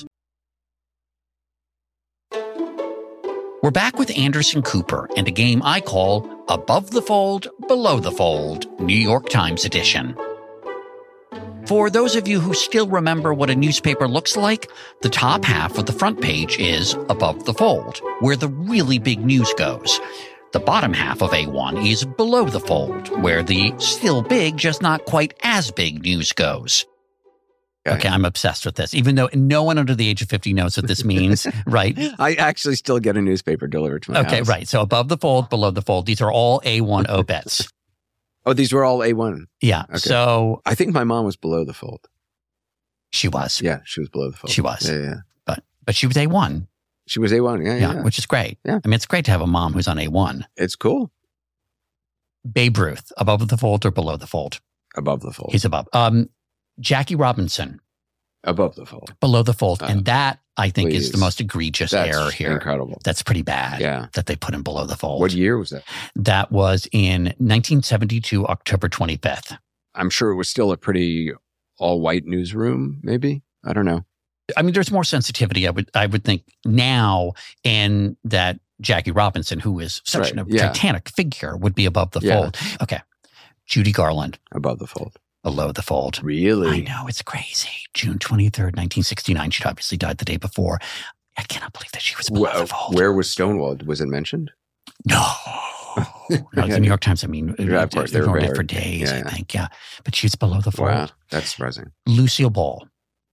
We're back with Anderson Cooper and a game I call Above the Fold, Below the Fold, New York Times edition. For those of you who still remember what a newspaper looks like, the top half of the front page is above the fold, where the really big news goes. The bottom half of A one is below the fold, where the still big, just not quite as big news goes. Okay. okay, I'm obsessed with this, even though no one under the age of fifty knows what this means, right? I actually still get a newspaper delivered to my okay, house. Okay, right. So above the fold, below the fold. These are all A one obits. Oh, these were all A one? Yeah. Okay. So I think my mom was below the fold. She was. Yeah, she was below the fold. She was. Yeah, yeah. But, but she was A one. She was A one, yeah, yeah, yeah. Which is great. Yeah. I mean, it's great to have a mom who's on A one. It's cool. Babe Ruth, above the fold or below the fold? Above the fold. He's above. Um, Jackie Robinson. Above the fold. Below the fold. Uh, and that, I think, please. is the most egregious That's error here. Incredible. That's pretty bad. Yeah. That they put him below the fold. What year was that? That was in nineteen seventy-two, October twenty-fifth. I'm sure it was still a pretty all-white newsroom, maybe? I don't know. I mean, there's more sensitivity, I would I would think, now in that Jackie Robinson, who is such right. a yeah. titanic figure, would be above the yeah. fold. Okay. Judy Garland. Above the fold. Below the fold. Really? I know, it's crazy. June twenty-third, nineteen sixty-nine. She'd obviously died the day before. I cannot believe that she was below well, the fold. Where was Stonewall? Was it mentioned? No. No, the New York Times, I mean, yeah, of course, they were ignored it for days, yeah, I yeah. think. Yeah. But she was below the fold. Wow, that's surprising. Lucille Ball.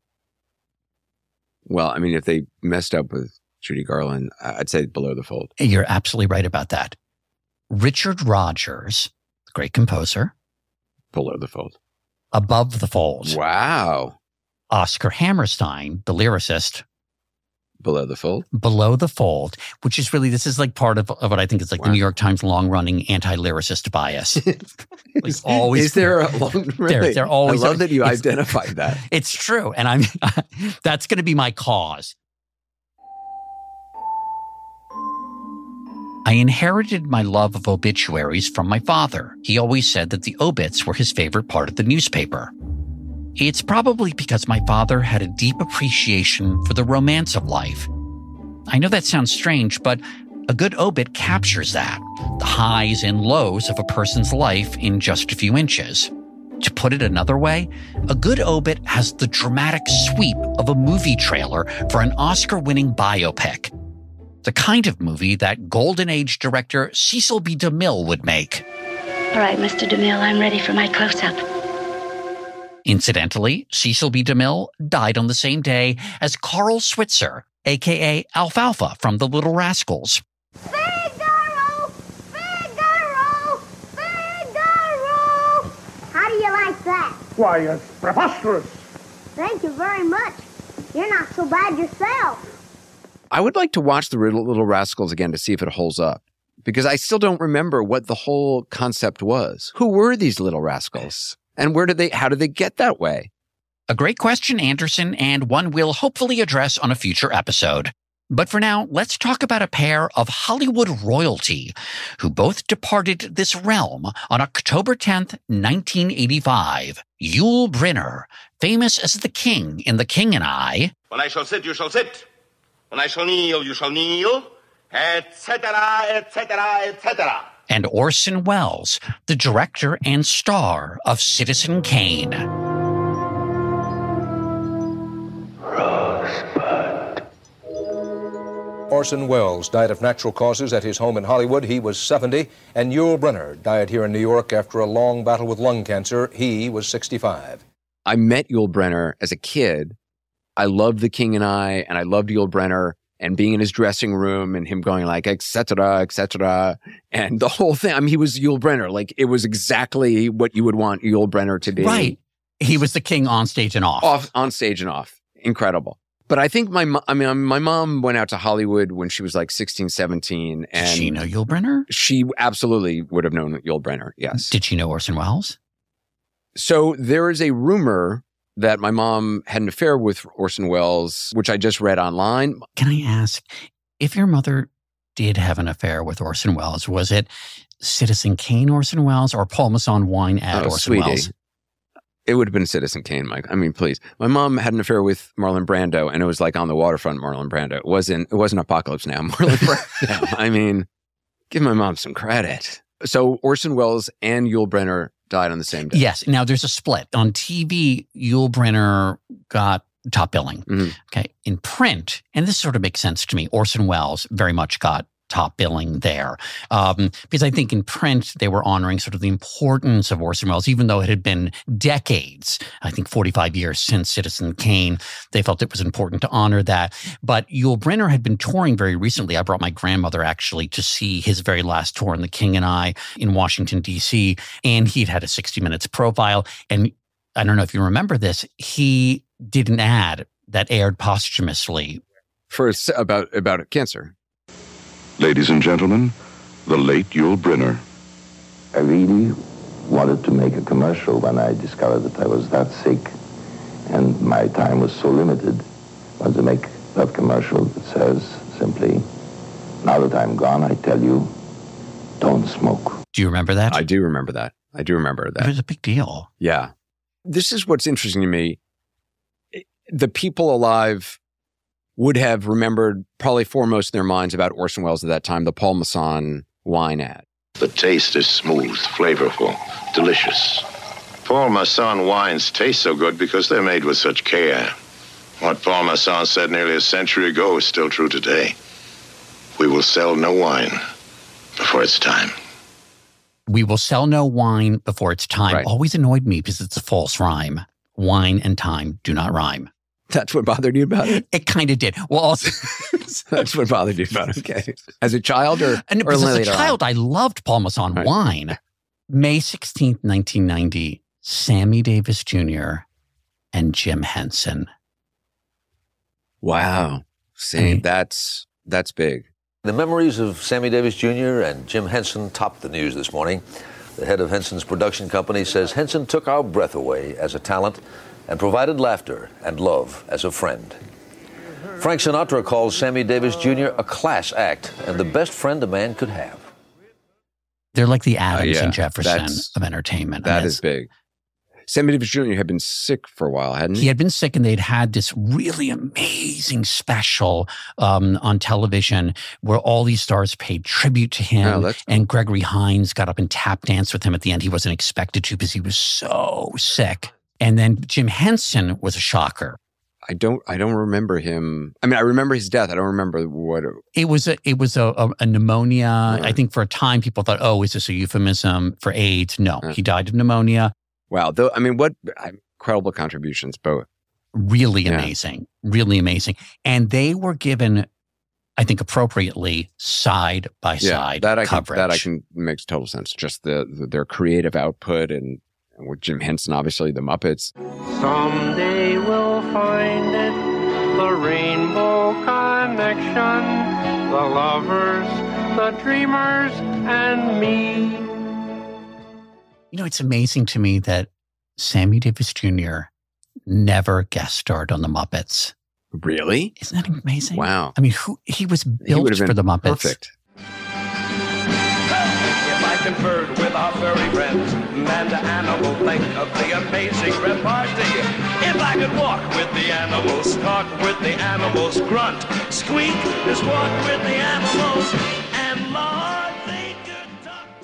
Well, I mean, if they messed up with Judy Garland, I'd say below the fold. You're absolutely right about that. Richard Rodgers, great composer. Below the fold. Above the fold. Wow. Oscar Hammerstein, the lyricist. Below the fold? Below the fold, which is really, this is like part of, of what I think is like wow. the New York Times long-running anti-lyricist bias. Like always, is there a long, really? They're, they're always, I love that you identified that. It's true. And I'm, that's going to be my cause. I inherited my love of obituaries from my father. He always said that the obits were his favorite part of the newspaper. It's probably because my father had a deep appreciation for the romance of life. I know that sounds strange, but a good obit captures that, the highs and lows of a person's life in just a few inches. To put it another way, a good obit has the dramatic sweep of a movie trailer for an Oscar-winning biopic. The kind of movie that Golden Age director Cecil B. DeMille would make. All right, Mister DeMille, I'm ready for my close-up. Incidentally, Cecil B. DeMille died on the same day as Carl Switzer, a k a. Alfalfa from The Little Rascals. Figaro! Figaro! Figaro! How do you like that? Why, it's preposterous. Thank you very much. You're not so bad yourself. I would like to watch The Little Rascals again to see if it holds up, because I still don't remember what the whole concept was. Who were these little rascals? And where did they, how did they get that way? A great question, Anderson, and one we'll hopefully address on a future episode. But for now, let's talk about a pair of Hollywood royalty who both departed this realm on October tenth, nineteen eighty-five. Yul Brynner, famous as the King in The King and I. When I shall sit, you shall sit. When I shall kneel, you shall kneel. et cetera, et cetera, et cetera. And Orson Welles, the director and star of Citizen Kane. Orson Welles died of natural causes at his home in Hollywood. He was seventy. And Yul Brynner died here in New York after a long battle with lung cancer. He was sixty-five. I met Yul Brynner as a kid. I loved The King and I, and I loved Yul Brynner and being in his dressing room and him going like, et cetera, et cetera. And the whole thing, I mean, he was Yul Brynner. Like, it was exactly what you would want Yul Brynner to be. Right. He was the king on stage and off. Off, on stage and off. Incredible. But I think my, I mean, my mom went out to Hollywood when she was like sixteen, seventeen. And Did she know Yul Brynner? She absolutely would have known Yul Brynner, yes. Did she know Orson Welles? So there is a rumor that my mom had an affair with Orson Welles, which I just read online. Can I ask, if your mother did have an affair with Orson Welles, was it Citizen Kane Orson Welles or Paul Masson wine ad Oh, Orson sweetie. Welles? It would have been Citizen Kane, Mike. I mean, please. My mom had an affair with Marlon Brando, and it was like on the waterfront Marlon Brando. It wasn't, it wasn't Apocalypse Now, Marlon Brando. I mean, give my mom some credit. So Orson Welles and Yul Brynner died on the same day. Yes. Now there's a split. On T V, Yul Brynner got top billing. Mm-hmm. Okay. In print, and this sort of makes sense to me, Orson Welles very much got top billing there. Um, because I think in print, they were honoring sort of the importance of Orson Welles, even though it had been decades, I think forty-five years since Citizen Kane, they felt it was important to honor that. But Yul Brynner had been touring very recently. I brought my grandmother actually to see his very last tour in The King and I in Washington, D C, and he'd had a sixty minutes profile. And I don't know if you remember this, he did an ad that aired posthumously. For about, about cancer. Ladies and gentlemen, the late Yul Brynner. I really wanted to make a commercial when I discovered that I was that sick and my time was so limited. I wanted to make that commercial that says simply, now that I'm gone, I tell you, don't smoke. Do you remember that? I do remember that. I do remember that. It was a big deal. Yeah. This is what's interesting to me. The people alive would have remembered probably foremost in their minds about Orson Welles at that time, the Paul Masson wine ad. The taste is smooth, flavorful, delicious. Paul Masson wines taste so good because they're made with such care. What Paul Masson said nearly a century ago is still true today. We will sell no wine before it's time. We will sell no wine before it's time. Right. Always annoyed me because it's a false rhyme. Wine and time do not rhyme. That's what bothered you about it? It kind of did. Well, also, that's what bothered you about it. Okay. As a child or, and or as a later child, on? I loved Paul Masson Right. wine. May sixteenth, nineteen ninety, Sammy Davis Junior and Jim Henson. Wow. Same. That's, that's big. The memories of Sammy Davis Junior and Jim Henson topped the news this morning. The head of Henson's production company says Henson took our breath away as a talent and provided laughter and love as a friend. Frank Sinatra calls Sammy Davis Junior a class act and the best friend a man could have. They're like the Adams Uh, yeah, and Jefferson that's- of entertainment. That And is big. Sammy Davis Junior had been sick for a while, hadn't he? He had been sick, and they'd had this really amazing special um, on television where all these stars paid tribute to him. Oh, that's and Gregory Hines got up and tap danced with him at the end. He wasn't expected to because he was so sick. And then Jim Henson was a shocker. I don't. I don't remember him. I mean, I remember his death. I don't remember what. It, It was a it was a, a, a pneumonia. I think for a time people thought, oh, is this a euphemism for AIDS? No, he died of pneumonia. wow. Though, I mean, what incredible contributions, both. Really Yeah. amazing, really amazing. And they were given, I think, appropriately side by Yeah, side that I coverage. can. That I can makes total sense. Just the, the their creative output and, and with Jim Henson, obviously the Muppets. Someday we'll find it, the rainbow connection, the lovers, the dreamers, and me. You know, it's amazing to me that Sammy Davis Junior never guest starred on the Muppets. Really? Isn't that amazing? Wow. I mean, who he was He built would have been for the Muppets. perfect. If I conferred with our furry friends, man to animal, think of the amazing repartee. If I could walk with the animals, talk with the animals, grunt, squeak, just walk with the animals, and Lord, they could talk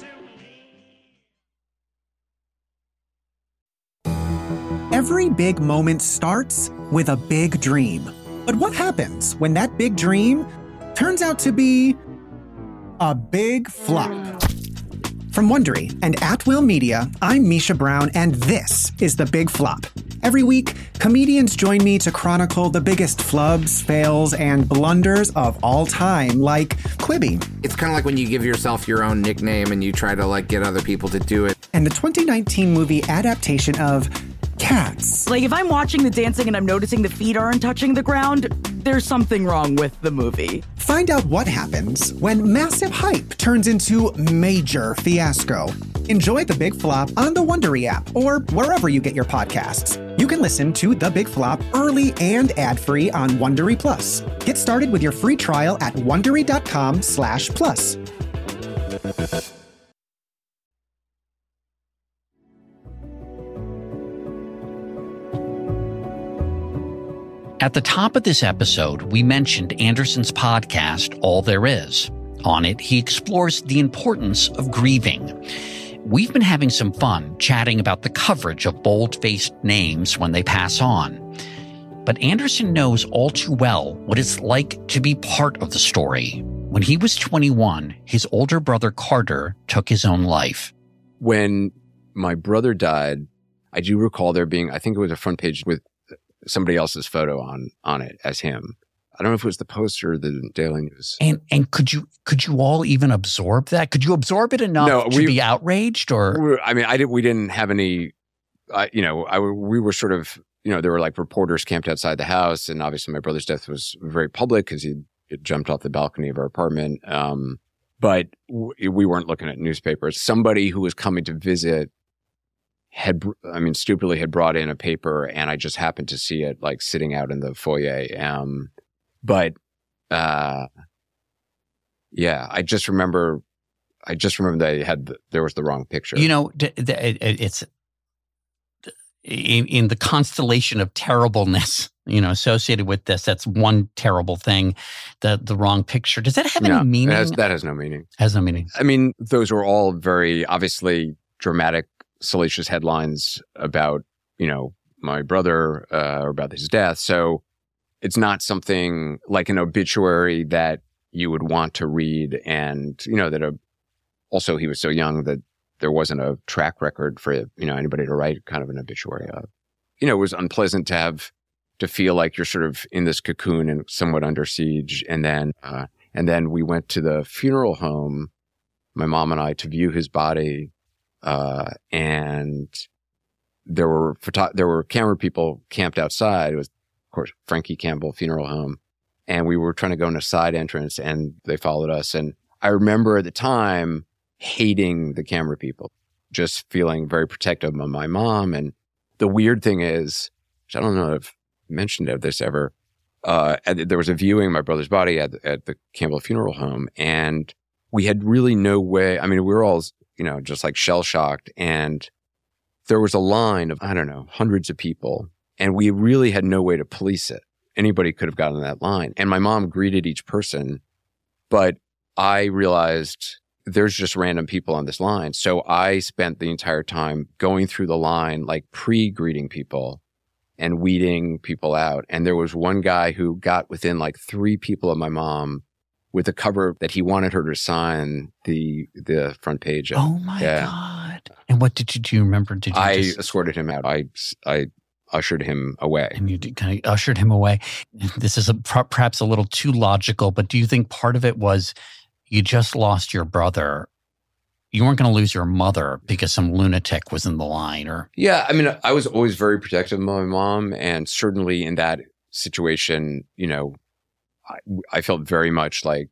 to me. Every big moment starts with a big dream. But what happens when that big dream turns out to be a big flop? From Wondery and At Will Media, I'm Misha Brown, and this is The Big Flop. Every week, comedians join me to chronicle the biggest flubs, fails, and blunders of all time, like Quibi. It's kind of like when you give yourself your own nickname and you try to like get other people to do it. And the twenty nineteen movie adaptation of Cats. Like, if I'm watching the dancing and I'm noticing the feet aren't touching the ground, there's something wrong with the movie. Find out what happens when massive hype turns into major fiasco. Enjoy The Big Flop on the Wondery app or wherever you get your podcasts. You can listen to The Big Flop early and ad-free on Wondery Plus. Get started with your free trial at Wondery.com slash plus. At the top of this episode, we mentioned Anderson's podcast, All There Is. On it, he explores the importance of grieving. We've been having some fun chatting about the coverage of bold-faced names when they pass on. But Anderson knows all too well what it's like to be part of the story. When he was twenty-one, his older brother Carter took his own life. When my brother died, I do recall there being, I think it was a front page with somebody else's photo on on it as him. I don't know if it was the Post or the Daily News. And and could you could you all even absorb that? Could you absorb it enough no, to we, be outraged? Or we, I mean, I did. We didn't have any. Uh, you know, I we were sort of. You know, there were like reporters camped outside the house, and obviously my brother's death was very public because he had jumped off the balcony of our apartment. Um, but w- we weren't looking at newspapers. Somebody who was coming to visit had, I mean, stupidly had brought in a paper, and I just happened to see it like sitting out in the foyer. Um, but, uh, yeah, I just remember, I just remember that it had, the, there was the wrong picture. You know, d- d- it, it's in, in the constellation of terribleness, you know, associated with this. That's one terrible thing, the, the wrong picture. Does that have no, any meaning? That has, that has no meaning. Has no meaning. I mean, those were all very obviously dramatic, salacious headlines about, you know, my brother uh, or about his death. So it's not something like an obituary that you would want to read. And, you know, that a, also he was so young that there wasn't a track record for, you know, anybody to write kind of an obituary of. You know, it was unpleasant to have to feel like you're sort of in this cocoon and somewhat under siege. And then, uh, and then we went to the funeral home, my mom and I, to view his body. Uh, and there were photo- there were camera people camped outside. It was, of course, Frankie Campbell Funeral Home. And we were trying to go in a side entrance, and they followed us. And I remember at the time hating the camera people, just feeling very protective of my mom. And the weird thing is, which I don't know if I mentioned of this ever, uh, there was a viewing of my brother's body at, at the Campbell Funeral Home. And we had really no way. I mean, we were all, you know, just like shell shocked. And there was a line of, I don't know, hundreds of people. And we really had no way to police it. Anybody could have gotten in that line. And my mom greeted each person. But I realized there's just random people on this line. So I spent the entire time going through the line, like pre-greeting people and weeding people out. And there was one guy who got within like three people of my mom with a cover that he wanted her to sign the the front page of. Oh my yeah. God. And what did you do? You remember? Did you I just... escorted him out. I, I ushered him away. And you did kind of ushered him away. This is a, perhaps a little too logical, but do you think part of it was you just lost your brother? You weren't going to lose your mother because some lunatic was in the line, or? Yeah. I mean, I was always very protective of my mom. And certainly in that situation, you know, I, I felt very much like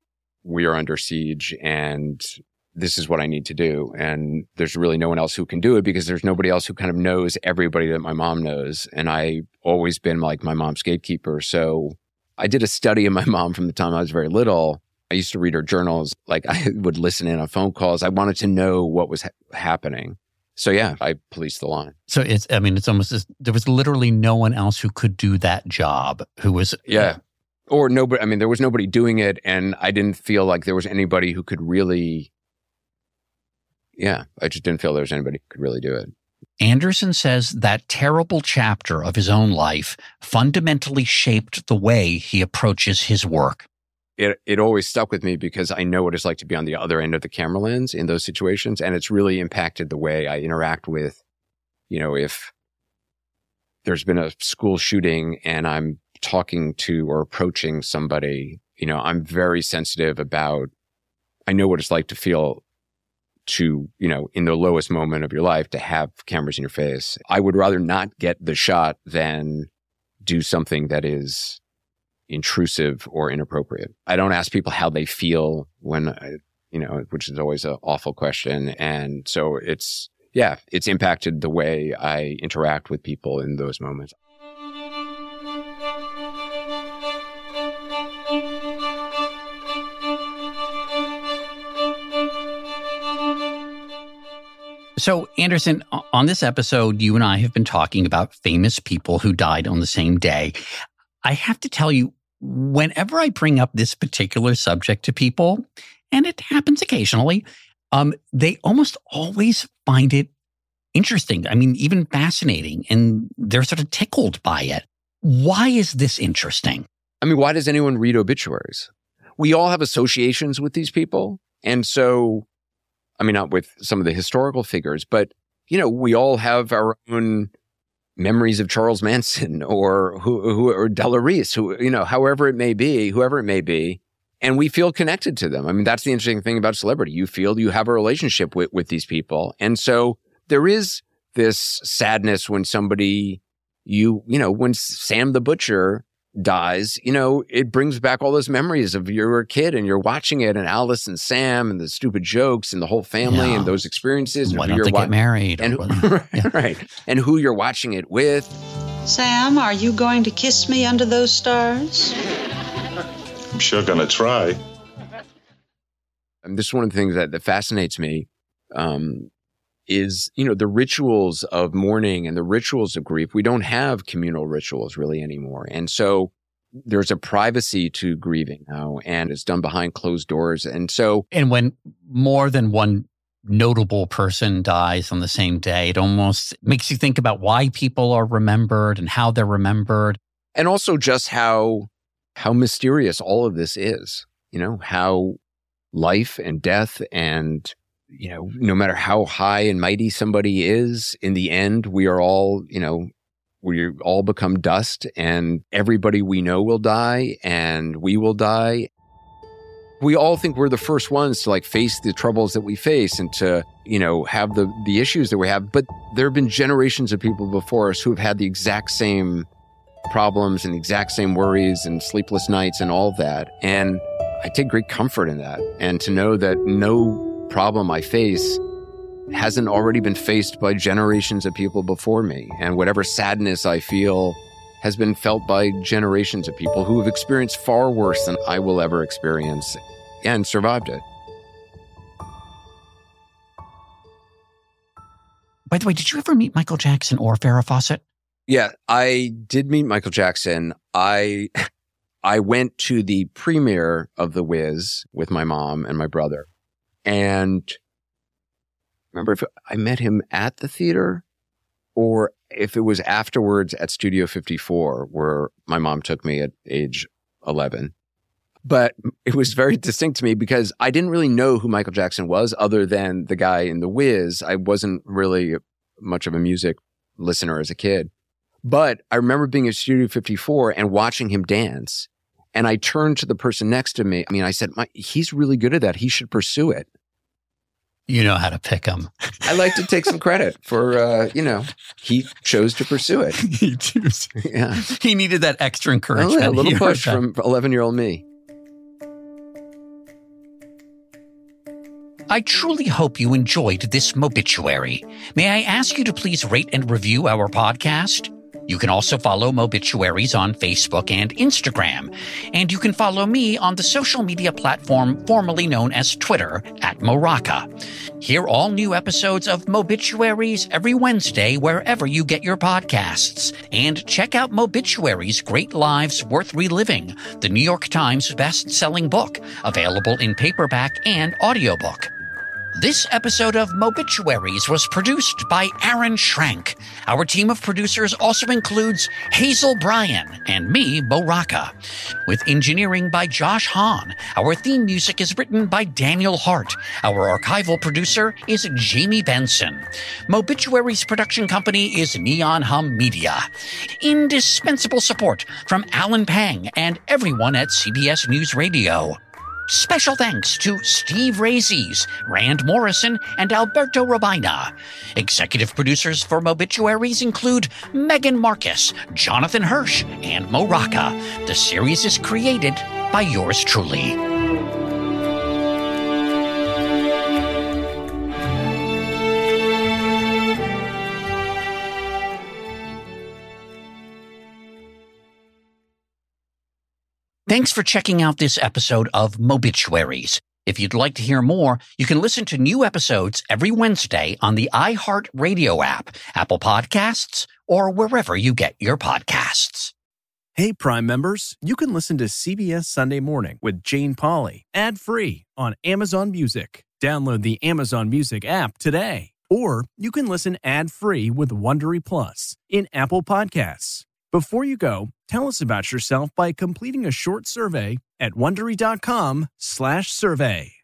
we are under siege and this is what I need to do. And there's really no one else who can do it because there's nobody else who kind of knows everybody that my mom knows. And I always been like my mom's gatekeeper. So I did a study of my mom from the time I was very little. I used to read her journals. Like I would listen in on phone calls. I wanted to know what was ha- happening. So yeah, I policed the line. So it's, I mean, it's almost, as, there was literally no one else who could do that job who was. Yeah. Or nobody, I mean, there was nobody doing it, and I didn't feel like there was anybody who could really, yeah, I just didn't feel there was anybody who could really do it. Anderson says that terrible chapter of his own life fundamentally shaped the way he approaches his work. It it always stuck with me because I know what it's like to be on the other end of the camera lens in those situations, and it's really impacted the way I interact with, you know, if there's been a school shooting and I'm talking to or approaching somebody, you know, I'm very sensitive about, I know what it's like to feel to, you know, in the lowest moment of your life, to have cameras in your face. I would rather not get the shot than do something that is intrusive or inappropriate. I don't ask people how they feel when, I, you know, which is always an awful question. And so it's, yeah, it's impacted the way I interact with people in those moments. So, Anderson, on this episode, you and I have been talking about famous people who died on the same day. I have to tell you, whenever I bring up this particular subject to people, and it happens occasionally, um, they almost always find it interesting. I mean, even fascinating, and they're sort of tickled by it. Why is this interesting? I mean, why does anyone read obituaries? We all have associations with these people, and so I mean, not with some of the historical figures, but, you know, we all have our own memories of Charles Manson or who, who or Della Reese, who, you know, however it may be, whoever it may be, and we feel connected to them. I mean, that's the interesting thing about celebrity. You feel you have a relationship with, with these people. And so there is this sadness when somebody, you, you know, when Sam the Butcher dies, you know, it brings back all those memories of you're a kid and you're watching it, and Alice and Sam and the stupid jokes and the whole family yeah. and those experiences. Why and don't you're they wa- get married? And who, yeah. right, and who you're watching it with. Sam, are you going to kiss me under those stars? I'm sure gonna try. And this is one of the things that, that fascinates me. Um, is, you know, the rituals of mourning and the rituals of grief. We don't have communal rituals really anymore. And so there's a privacy to grieving now, and it's done behind closed doors. And so... And when more than one notable person dies on the same day, it almost makes you think about why people are remembered and how they're remembered. And also just how, how mysterious all of this is, you know, how life and death and... you know, no matter how high and mighty somebody is, in the end, we are all, you know, we all become dust, and everybody we know will die, and we will die. We all think we're the first ones to like face the troubles that we face and to, you know, have the, the issues that we have. But there have been generations of people before us who have had the exact same problems and the exact same worries and sleepless nights and all of that. And I take great comfort in that. And to know that no problem I face hasn't already been faced by generations of people before me. And whatever sadness I feel has been felt by generations of people who have experienced far worse than I will ever experience and survived it. By the way, did you ever meet Michael Jackson or Farrah Fawcett? Yeah, I did meet Michael Jackson. I I went to the premiere of The Wiz with my mom and my brother. And remember if I met him at the theater or if it was afterwards at Studio fifty-four, where my mom took me at age eleven. But it was very distinct to me because I didn't really know who Michael Jackson was other than the guy in The Wiz. I wasn't really much of a music listener as a kid. But I remember being at Studio fifty-four and watching him dance. And I turned to the person next to me. I mean, I said, My, he's really good at that. He should pursue it. You know how to pick him. I like to take some credit for, uh, you know, he chose to pursue it. he, chose. Yeah. he needed that extra encouragement. Oh, yeah, a little push from eleven-year-old me. I truly hope you enjoyed this mobituary. May I ask you to please rate and review our podcast? You can also follow Mobituaries on Facebook and Instagram. And you can follow me on the social media platform formerly known as Twitter at Moraka. Hear all new episodes of Mobituaries every Wednesday wherever you get your podcasts. And check out Mobituaries Great Lives Worth Reliving, the New York Times best-selling book, available in paperback and audiobook. This episode of Mobituaries was produced by Aaron Schrank. Our team of producers also includes Hazel Bryan and me, Moraka, with engineering by Josh Hahn. Our theme music is written by Daniel Hart. Our archival producer is Jamie Benson. Mobituaries production company is Neon Hum Media. Indispensable support from Alan Pang and everyone at C B S News Radio. Special thanks to Steve Razies, Rand Morrison, and Alberto Robina. Executive producers for Mobituaries include Megan Marcus, Jonathan Hirsch, and Moraka. The series is created by yours truly. Thanks for checking out this episode of Mobituaries. If you'd like to hear more, you can listen to new episodes every Wednesday on the iHeartRadio app, Apple Podcasts, or wherever you get your podcasts. Hey, Prime members, you can listen to C B S Sunday Morning with Jane Pauley ad-free on Amazon Music. Download the Amazon Music app today. Or you can listen ad-free with Wondery Plus in Apple Podcasts. Before you go, tell us about yourself by completing a short survey at Wondery dot com slash survey.